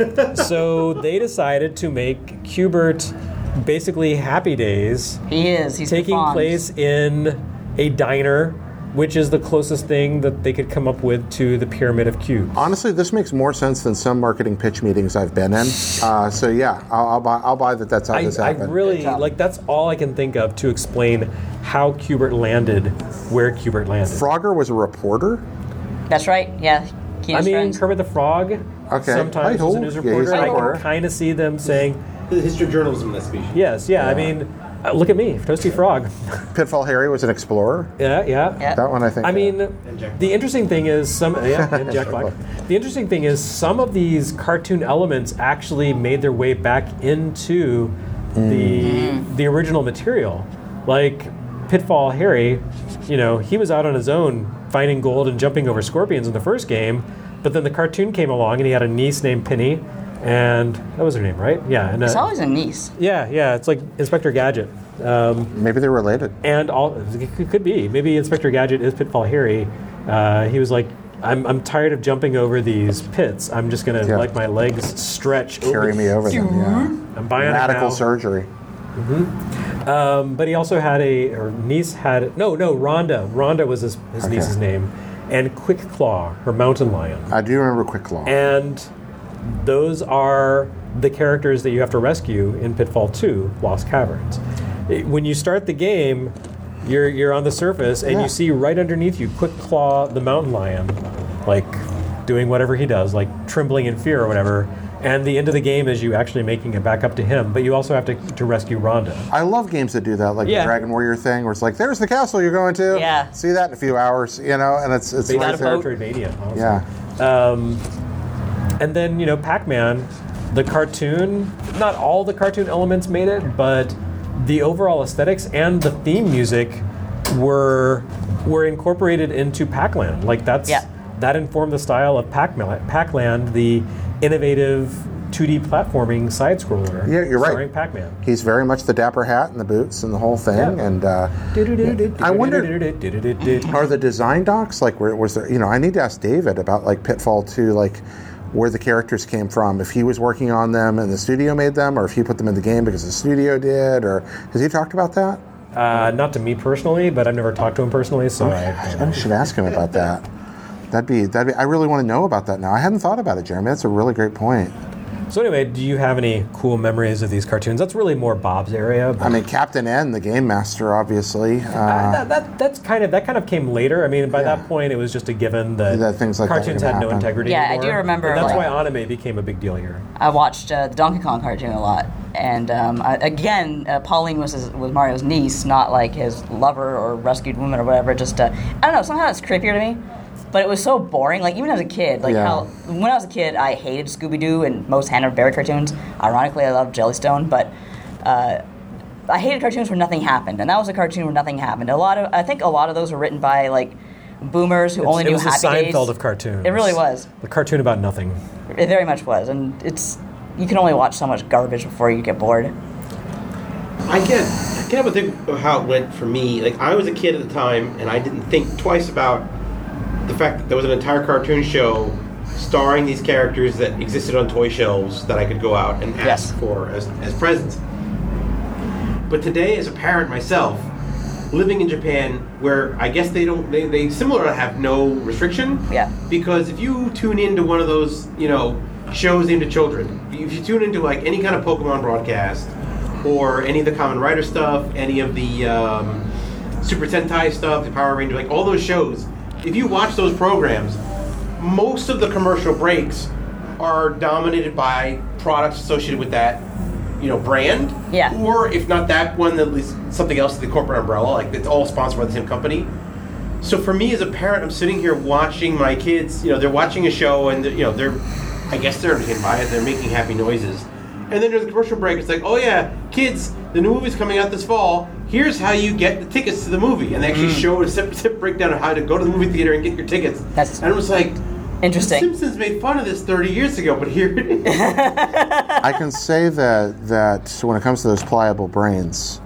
So they decided to make Q*bert basically Happy Days. He's taking place in a diner, which is the closest thing that they could come up with to the Pyramid of Cubes. Honestly, this makes more sense than some marketing pitch meetings I've been in. So yeah, I'll buy that. That's how this happened. I really that's all I can think of to explain how Q*bert landed where Q*bert landed. Frogger was a reporter. That's right. Yeah. Kermit the Frog. Okay. Sometimes was a news reporter. I can kind of see them saying the history of journalism in that species. Yes. Yeah. Look at me, Toasty Frog. Pitfall Harry was an explorer. Yeah. That one I think. The interesting thing is and Jack Black. The interesting thing is some of these cartoon elements actually made their way back into the original material. Like Pitfall Harry, he was out on his own finding gold and jumping over scorpions in the first game, but then the cartoon came along and he had a niece named Penny. And that was her name, right? Yeah. And, it's always a niece. Yeah. It's like Inspector Gadget. Maybe they're related. And it could be. Maybe Inspector Gadget is Pitfall Harry. He was like, I'm tired of jumping over these pits. I'm just going to let my legs stretch. Carry me over them, yeah. I'm bionic Radical surgery. Mm-hmm. But he also had Rhonda. Rhonda was his niece's name. And Quick Claw, her mountain lion. I do remember Quick Claw. And those are the characters that you have to rescue in Pitfall 2, Lost Caverns. When you start the game, you're on the surface, and you see right underneath you Quick Claw, the mountain lion, like doing whatever he does, like trembling in fear or whatever. And the end of the game is you actually making it back up to him, but you also have to rescue Rhonda. I love games that do that, like the Dragon Warrior thing, where it's like, there's the castle you're going to. Yeah. See that in a few hours, and it's right there. Metroidvania, honestly. Yeah. And then, Pac-Man, the cartoon, not all the cartoon elements made it, but the overall aesthetics and the theme music were incorporated into Pac-Land. Like that informed the style of Pac-Land, the innovative 2D platforming side-scroller. Yeah, you're right. Starring Pac-Man. He's very much the dapper hat and the boots and the whole thing. Yeah. And I wonder, are the design docs, like, was there, I need to ask David about, like, Pitfall 2, like, where the characters came from, if he was working on them and the studio made them, or if he put them in the game because the studio did, or has he talked about that? Not to me personally, but I've never talked to him personally, so I should ask him about that. That'd be. I really want to know about that now. I hadn't thought about it, Jeremy. That's a really great point. So anyway, do you have any cool memories of these cartoons? That's really more Bob's area. Captain N, the Game Master, obviously. That kind of came later. By that point, it was just a given that things like cartoons had no integrity anymore. I do remember. And that's why anime became a big deal here. I watched the Donkey Kong cartoon a lot, and Pauline was Mario's niece, not like his lover or rescued woman or whatever. Just I don't know. Somehow it's creepier to me. But it was so boring. Like, even as a kid, when I was a kid, I hated Scooby-Doo and most Hanna-Barbera cartoons. Ironically, I loved Jellystone, but I hated cartoons where nothing happened, and that was a cartoon where nothing happened. I think a lot of those were written by, like, boomers who only knew Happy Days. It was the Seinfeld of cartoons. It really was. The cartoon about nothing. It very much was, and you can only watch so much garbage before you get bored. I can't have a think of how it went for me. Like, I was a kid at the time, and I didn't think twice about the fact that there was an entire cartoon show starring these characters that existed on toy shelves that I could go out and ask for as presents. But today, as a parent myself, living in Japan, where I guess they similarly have no restriction. Yeah. Because if you tune into one of those, shows aimed at children, if you tune into like any kind of Pokemon broadcast, or any of the Kamen Rider stuff, any of the Super Sentai stuff, the Power Rangers, like all those shows, if you watch those programs, most of the commercial breaks are dominated by products associated with that, brand. Yeah. Or if not that one, at least something else, the corporate umbrella. Like, it's all sponsored by the same company. So for me as a parent, I'm sitting here watching my kids. They're watching a show, and they're entertained by it. They're making happy noises. And then there's a commercial break. It's like, oh yeah, kids, the new movie's coming out this fall. Here's how you get the tickets to the movie. And they actually show a step breakdown of how to go to the movie theater and get your tickets. And it was like, interesting. The Simpsons made fun of this 30 years ago, but here it is. I can say that when it comes to those pliable brains,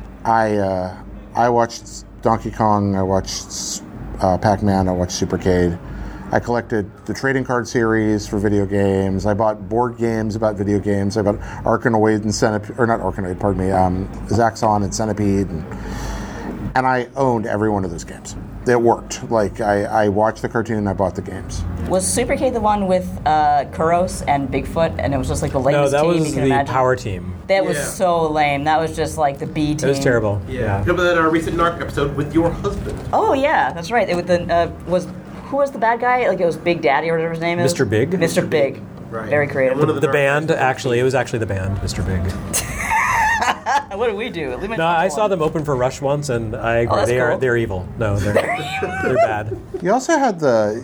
I watched Donkey Kong, I watched Pac-Man, I watched Supercade. I collected the trading card series for video games. I bought board games about video games. I bought Arkanoid and Centipede, or not Arkanoid, pardon me, Zaxxon and Centipede. And I owned every one of those games. It worked. Like, I watched the cartoon and I bought the games. Was Supercade the one with Kuros and Bigfoot, and it was just like the lamest team you can imagine? No, that was the Power Team. That was so lame. That was just like the B team. It was terrible. Yeah. Remember that our recent NARC episode with your husband? Oh, yeah, that's right. It was who was the bad guy? Like, it was Big Daddy or whatever his name is? Mr. Big. Mr. Big. Right. Very creative. The band, actually, it was actually the band, Mr. Big. What did we do? No, I saw them open for Rush once, and I agree. They're evil. No, they're bad. You also had the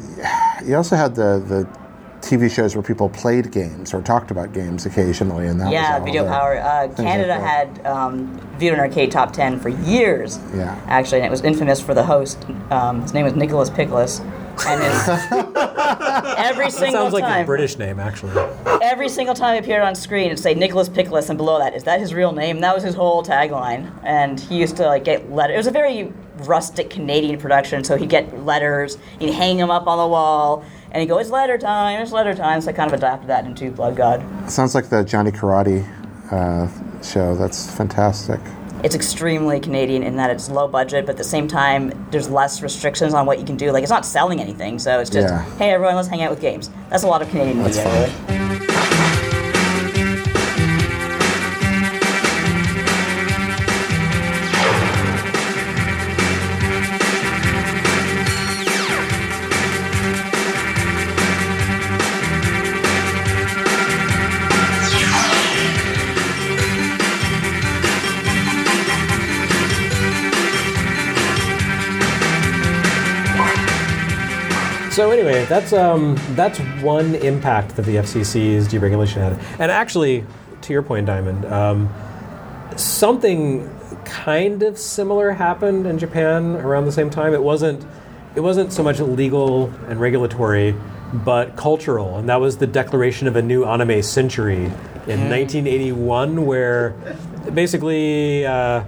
TV shows where people played games or talked about games occasionally, and that was all Video Power. Canada had Video and Arcade Top 10 for years. Yeah, actually, and it was infamous for the host. His name was Nicholas Pickles, and every single sounds like time, a British name, actually. Every single time he appeared on screen, it'd say Nicholas Pickles, and below that, is that his real name? That was his whole tagline, and he used to get letters. It was a very rustic Canadian production, so he'd get letters, he'd hang them up on the wall. And he goes, it's letter time. So I kind of adapted that into Blood God. Sounds like the Johnny Karate show. That's fantastic. It's extremely Canadian in that it's low budget, but at the same time, there's less restrictions on what you can do. Like, it's not selling anything, so it's just, hey, everyone, let's hang out with games. That's a lot of Canadian media, really. So anyway, that's one impact that the FCC's deregulation had. And actually, to your point, Diamond, something kind of similar happened in Japan around the same time. It wasn't so much legal and regulatory, but cultural. And that was the declaration of a new anime century in 1981, where basically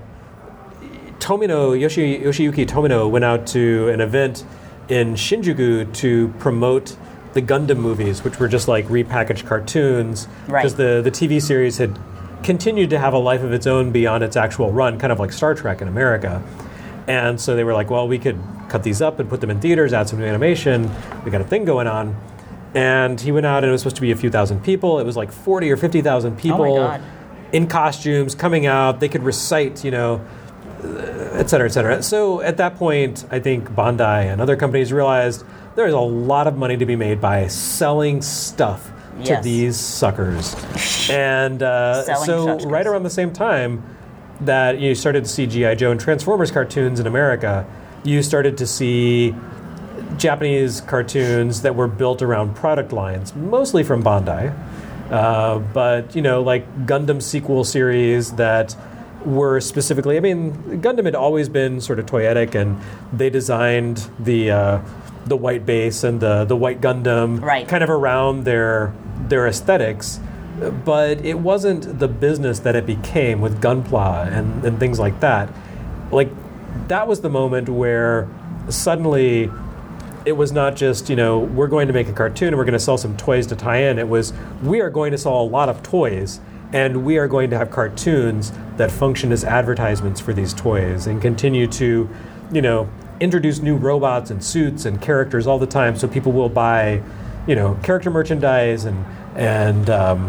Yoshiyuki Tomino went out to an event in Shinjuku to promote the Gundam movies, which were just like repackaged cartoons, because the TV series had continued to have a life of its own beyond its actual run, kind of like Star Trek in America. And so they were like, well, we could cut these up and put them in theaters, add some new animation. We got a thing going on. And he went out, and it was supposed to be a few thousand people. It was like 40 or 50,000 people in costumes coming out. They could recite, et cetera, et cetera. So at that point, I think Bandai and other companies realized there's a lot of money to be made by selling stuff to these suckers. And right around the same time that you started to see G.I. Joe and Transformers cartoons in America, you started to see Japanese cartoons that were built around product lines, mostly from Bandai. But, like Gundam sequel series that were specifically, I mean, Gundam had always been sort of toyetic, and they designed the white base and the white Gundam kind of around their aesthetics, but it wasn't the business that it became with Gunpla and things like that. Like, that was the moment where suddenly it was not just, we're going to make a cartoon and we're going to sell some toys to tie in. It was, we are going to sell a lot of toys, and we are going to have cartoons that function as advertisements for these toys and continue to, introduce new robots and suits and characters all the time, so people will buy, character merchandise and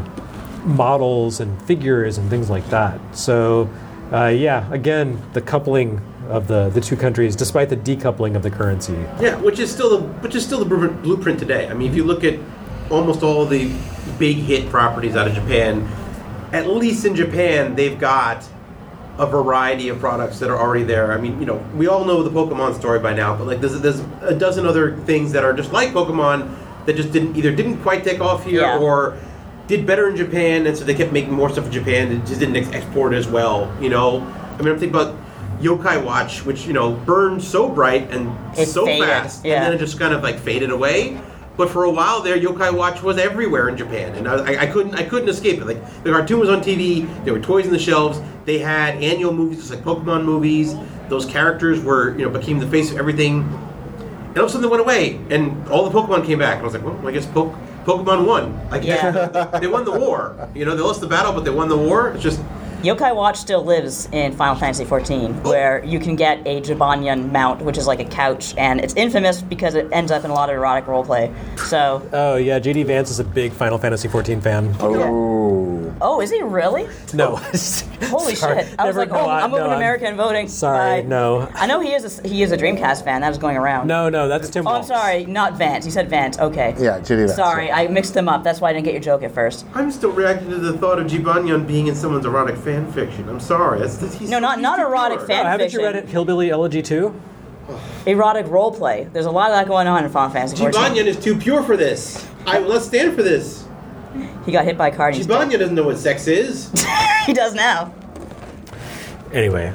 models and figures and things like that. So, again, the coupling of the two countries, despite the decoupling of the currency. Yeah, which is still the blueprint today. I mean, if you look at almost all the big hit properties out of Japan, at least in Japan, they've got a variety of products that are already there. I mean, we all know the Pokemon story by now, but like there's a dozen other things that are just like Pokemon that just didn't quite take off here, or did better in Japan, and so they kept making more stuff in Japan and just didn't export as well. I mean, I'm thinking about Yokai Watch, which burned so bright and so fast, and then it just kind of like faded away. But for a while there, Yokai Watch was everywhere in Japan, and I couldn't escape it. Like, the cartoon was on TV, there were toys in the shelves, they had annual movies just like Pokemon movies. Those characters were became the face of everything. And all of a sudden they went away, and all the Pokemon came back. And I was like, well, I guess Pokemon won. Like, they won the war. They lost the battle, but they won the war. It's just... Yokai Watch still lives in Final Fantasy XIV, where you can get a Jibanyan mount, which is like a couch, and it's infamous because it ends up in a lot of erotic roleplay. So. Oh yeah, JD Vance is a big Final Fantasy XIV fan. Oh, is he really? No. Holy shit! I was like, I'm moving to America and voting. Sorry, no. I know he is a Dreamcast fan. That was going around. No, that's Tim Waltz. I'm sorry, not Vance. You said Vance. Okay. Yeah, JD Vance. Sorry, I mixed them up. That's why I didn't get your joke at first. I'm still reacting to the thought of Jibanyan being in someone's erotic fan fiction. I'm sorry. Not erotic fan fiction. Haven't you read Hillbilly Elegy 2? Erotic roleplay. There's a lot of that going on in Final Fantasy XIV. Jibanyan is too pure for this. I will not stand for this. He got hit by a car. Jibanyan doesn't know what sex is. He does now. Anyway,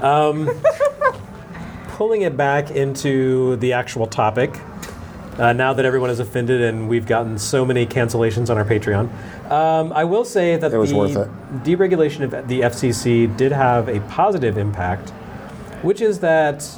pulling it back into the actual topic, now that everyone is offended and we've gotten so many cancellations on our Patreon, I will say that the deregulation of the FCC did have a positive impact, which is that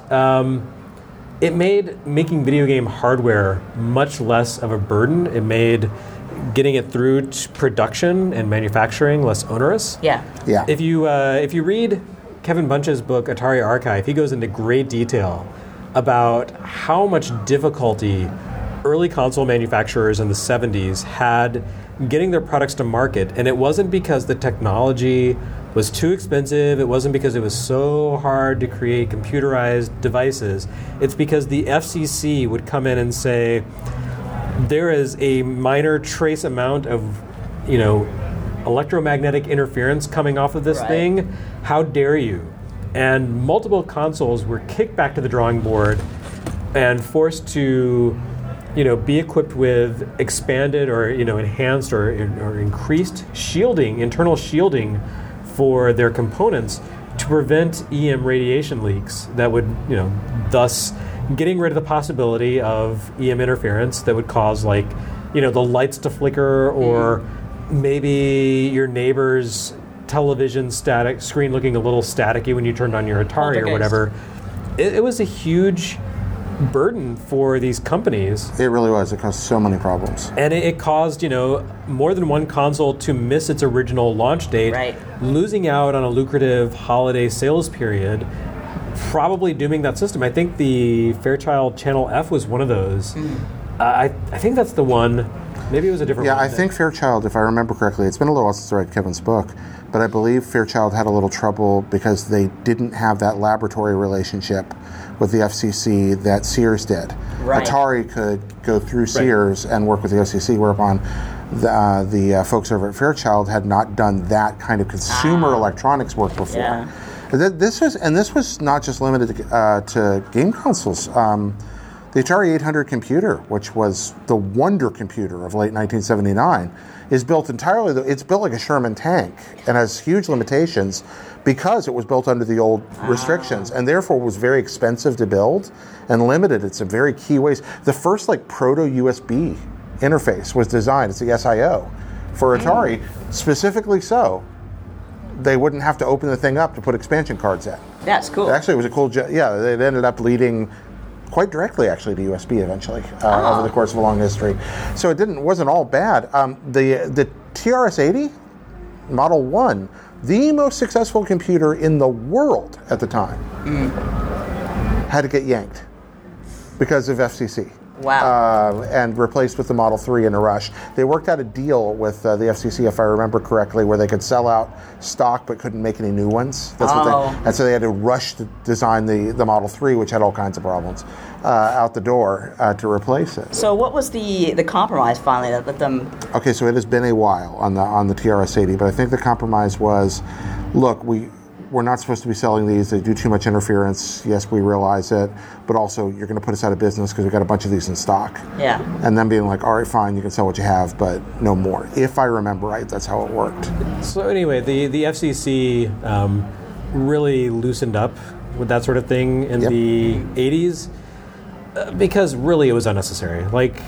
it made making video game hardware much less of a burden. It made getting it through to production and manufacturing less onerous. Yeah. If you read Kevin Bunch's book Atari Archive, he goes into great detail about how much difficulty early console manufacturers in the 70s had getting their products to market, and it wasn't because the technology was too expensive, it wasn't because it was so hard to create computerized devices, it's because the FCC would come in and say, there is a minor trace amount of, electromagnetic interference coming off of this thing, how dare you? And multiple consoles were kicked back to the drawing board and forced to be equipped with expanded or enhanced or increased shielding, internal shielding for their components to prevent EM radiation leaks that would, thus getting rid of the possibility of EM interference that would cause the lights to flicker, or maybe your neighbor's television screen looking a little staticky when you turned on your Atari or whatever. It was a huge burden for these companies. It really was. It caused so many problems. And it caused, more than one console to miss its original launch date, losing out on a lucrative holiday sales period, probably dooming that system. I think the Fairchild Channel F was one of those. I think that's the one. Maybe it was a different one. Yeah, I think Fairchild, if I remember correctly, it's been a little while since I read Kevin's book, but I believe Fairchild had a little trouble because they didn't have that laboratory relationship with the FCC that Sears did. Atari could go through Sears and work with the FCC, whereupon the folks over at Fairchild had not done that kind of consumer electronics work before. Yeah. This was not just limited to game consoles. The The Atari 800 computer, which was the wonder computer of late 1979, is built entirely, it's built like a Sherman tank and has huge limitations because it was built under the old restrictions and therefore was very expensive to build and limited in some very key ways. The first proto-USB interface was designed, it's the SIO, for Atari, specifically so they wouldn't have to open the thing up to put expansion cards in. That's cool. Actually, it was a cool, it ended up leading quite directly, actually, to USB eventually over the course of a long history. So it wasn't all bad. The TRS-80, Model 1, the most successful computer in the world at the time, had to get yanked because of FCC. Wow. And replaced with the Model 3 in a rush. They worked out a deal with the FCC, if I remember correctly, where they could sell out stock but couldn't make any new ones. And so they had to rush to design the Model 3, which had all kinds of problems, out the door to replace it. So what was the compromise finally that let them... Okay, so it has been a while on the TRS-80, but I think the compromise was, look, we're not supposed to be selling these. They do too much interference. Yes, we realize it. But also, you're going to put us out of business because we've got a bunch of these in stock. Yeah. And then being like, all right, fine, you can sell what you have, but no more. If I remember right, that's how it worked. So anyway, the FCC really loosened up with that sort of thing in the 80s because really it was unnecessary.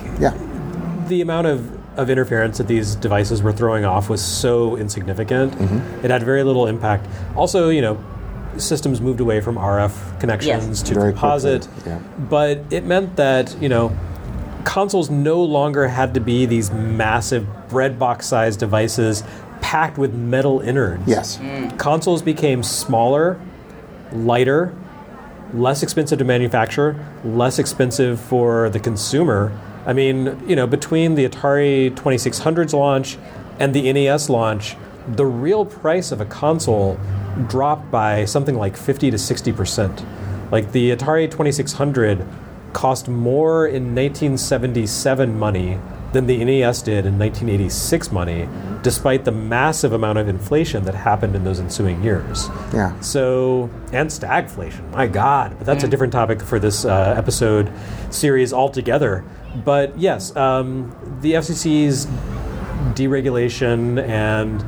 The amount of interference that these devices were throwing off was so insignificant. It had very little impact. Also, systems moved away from RF connections to very composite, but it meant that, consoles no longer had to be these massive breadbox-sized devices packed with metal innards. Yes. Consoles became smaller, lighter, less expensive to manufacture, less expensive for the consumer. I mean, between the Atari 2600's launch and the NES launch, the real price of a console dropped by something like 50 to 60%. Like the Atari 2600 cost more in 1977 money than the NES did in 1986 money, despite the massive amount of inflation that happened in those ensuing years. Yeah. So, and stagflation, my God. But that's a different topic for this episode series altogether. But yes, the FCC's deregulation and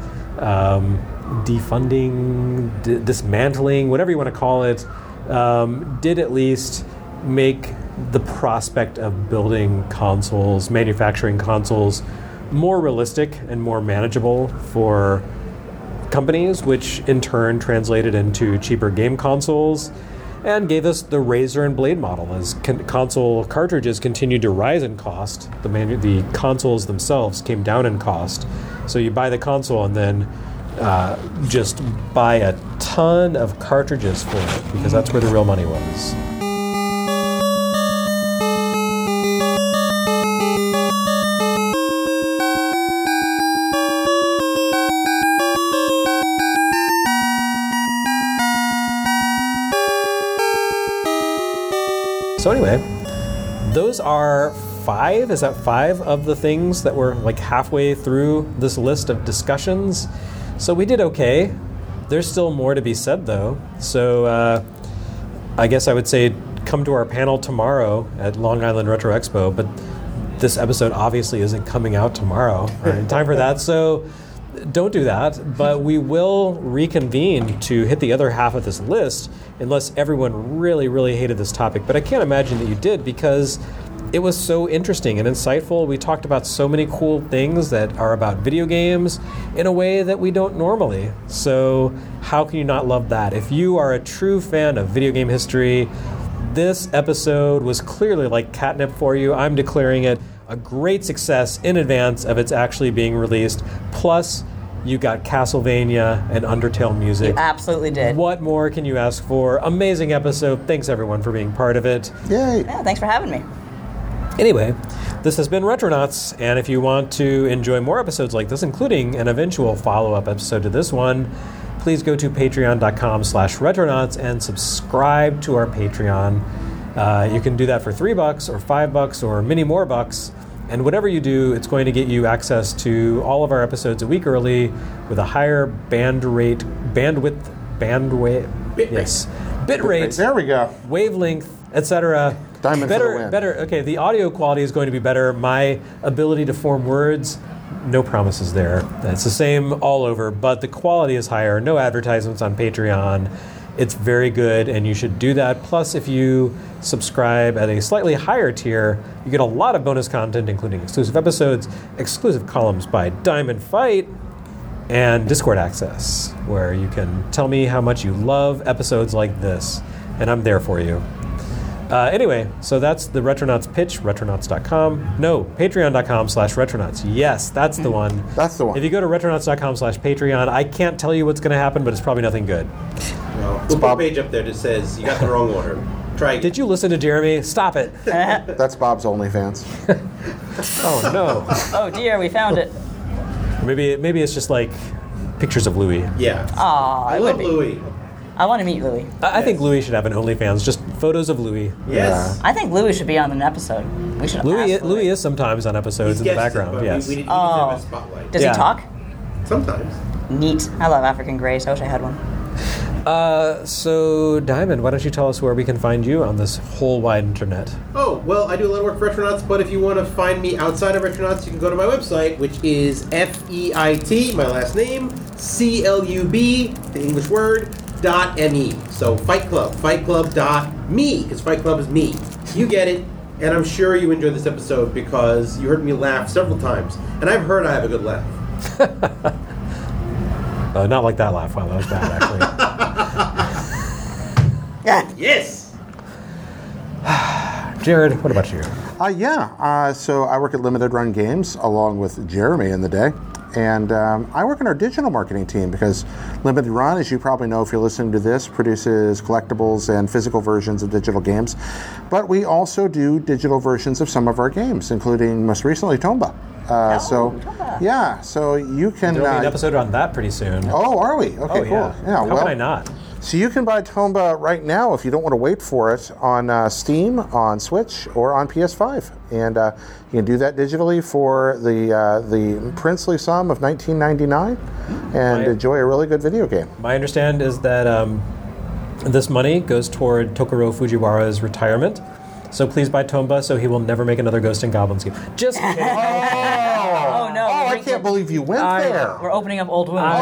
defunding, dismantling, whatever you want to call it, did at least make the prospect of building consoles, manufacturing consoles, more realistic and more manageable for companies, which in turn translated into cheaper game consoles and gave us the razor and blade model. As console cartridges continued to rise in cost, the consoles themselves came down in cost. So you buy the console and then just buy a ton of cartridges for it, because that's where the real money was. So anyway, those are five of the things that were like halfway through this list of discussions. So we did okay. There's still more to be said, though. So I guess I would say come to our panel tomorrow at Long Island Retro Expo, but this episode obviously isn't coming out tomorrow in time for that. So don't do that, but we will reconvene to hit the other half of this list unless everyone really, really hated this topic. But I can't imagine that you did, because it was so interesting and insightful. We talked about so many cool things that are about video games in a way that we don't normally. So how can you not love that? If you are a true fan of video game history, this episode was clearly like catnip for you. I'm declaring it a great success in advance of its actually being released. Plus, you got Castlevania and Undertale music. You absolutely did. What more can you ask for? Amazing episode. Thanks, everyone, for being part of it. Yay. Yeah, thanks for having me. Anyway, this has been Retronauts, and if you want to enjoy more episodes like this, including an eventual follow-up episode to this one, please go to patreon.com/retronauts and subscribe to our Patreon. You can do that for $3 or $5 or many more bucks. And whatever you do, it's going to get you access to all of our episodes a week early with a higher bitrate, there we go, wavelength, etc. Diamond for the win. Better. Okay, the audio quality is going to be better. My ability to form words, no promises there. It's the same all over, but the quality is higher. No advertisements on Patreon. It's very good, and you should do that. Plus, if you subscribe at a slightly higher tier, you get a lot of bonus content, including exclusive episodes, exclusive columns by Diamond Fight, and Discord access, where you can tell me how much you love episodes like this, and I'm there for you. Anyway, so that's the Retronauts pitch, retronauts.com. No, patreon.com/retronauts. Yes, that's the one. That's the one. If you go to retronauts.com/Patreon, I can't tell you what's going to happen, but it's probably nothing good. Well, we'll put a page up there that says you got the wrong order. Try again. Did you listen to Jeremy? Stop it. That's Bob's OnlyFans. Oh, no. Oh, dear, we found it. Maybe it's just like pictures of Louis. Yeah. Aw, I love Louis. I want to meet Louis. I think Louis should have an OnlyFans, just photos of Louis. Yes. I think Louis should be on an episode. We should ask Louis is sometimes on episodes in the background, yes. We need to have a spotlight. Does he talk? Sometimes. Neat. I love African Grace. I wish I had one. So, Diamond, why don't you tell us where we can find you on this whole wide internet? Oh, well, I do a lot of work for Retronauts, but if you want to find me outside of Retronauts, you can go to my website, which is FEIT, my last name, CLUB, the English word, .me. So Fight Club, fightclub.me, because Fight Club is me. You get it, and I'm sure you enjoyed this episode because you heard me laugh several times, and I've heard I have a good laugh. Not like that laugh. Wow, that was bad, actually. Yes! Jared, what about you? So I work at Limited Run Games along with Jeremy in the day. And I work in our digital marketing team because Limited Run, as you probably know if you're listening to this, produces collectibles and physical versions of digital games. But we also do digital versions of some of our games, including most recently Tomba. Tomba. So you can... There'll be an episode on that pretty soon. Oh, are we? Okay, cool. Yeah. How can I not? So you can buy Tomba right now if you don't want to wait for it on Steam, on Switch, or on PS5. And you can do that digitally for the princely sum of $19.99 and enjoy a really good video game. My understanding is that this money goes toward Tokuro Fujiwara's retirement. So please buy Tomba so he will never make another Ghosts and Goblins game. Just kidding. Oh, no. I can't believe you went there. We're opening up old wounds.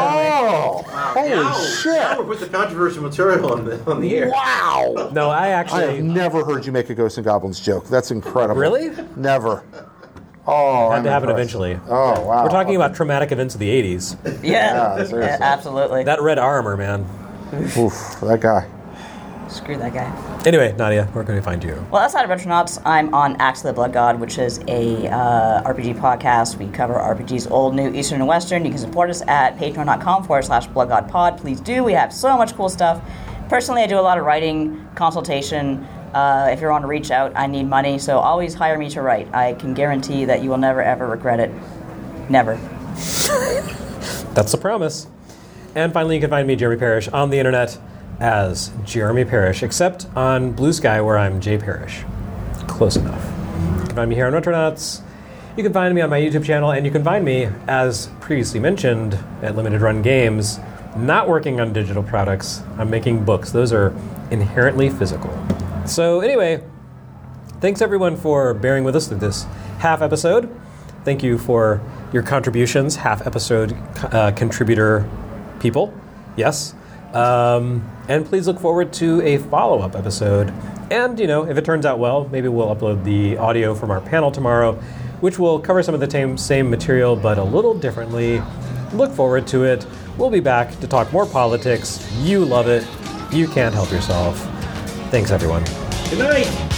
Holy shit. Now we're putting the controversial material on the air. Wow. No, I have actually... never heard you make a Ghosts and Goblins joke. That's incredible. Really? Never. Oh, had to happen eventually. Oh, wow. We're talking about traumatic events of the 80s. Yeah, seriously. absolutely. That red armor, man. Oof, that guy. Screw that guy. Anyway, Nadia, where can we find you? Well, outside of Retronauts, I'm on Axe of the Blood God, which is a RPG podcast. We cover RPGs, old, new, Eastern, and Western. You can support us at patreon.com/bloodgodpod. Please do. We have so much cool stuff. Personally, I do a lot of writing, consultation. If you want to reach out, I need money, so always hire me to write. I can guarantee that you will never, ever regret it. Never. That's the promise. And finally, you can find me, Jeremy Parrish, on the internet as Jeremy Parrish, except on Blue Sky, where I'm Jay Parrish. Close enough. You can find me here on Retronauts. You can find me on my YouTube channel, and you can find me, as previously mentioned, at Limited Run Games, not working on digital products. I'm making books. Those are inherently physical. So anyway, thanks everyone for bearing with us through this half episode. Thank you for your contributions, half episode contributor people. Yes. And please look forward to a follow-up episode. And, if it turns out well, maybe we'll upload the audio from our panel tomorrow, which will cover some of the same material, but a little differently. Look forward to it. We'll be back to talk more politics. You love it. You can't help yourself. Thanks, everyone. Good night.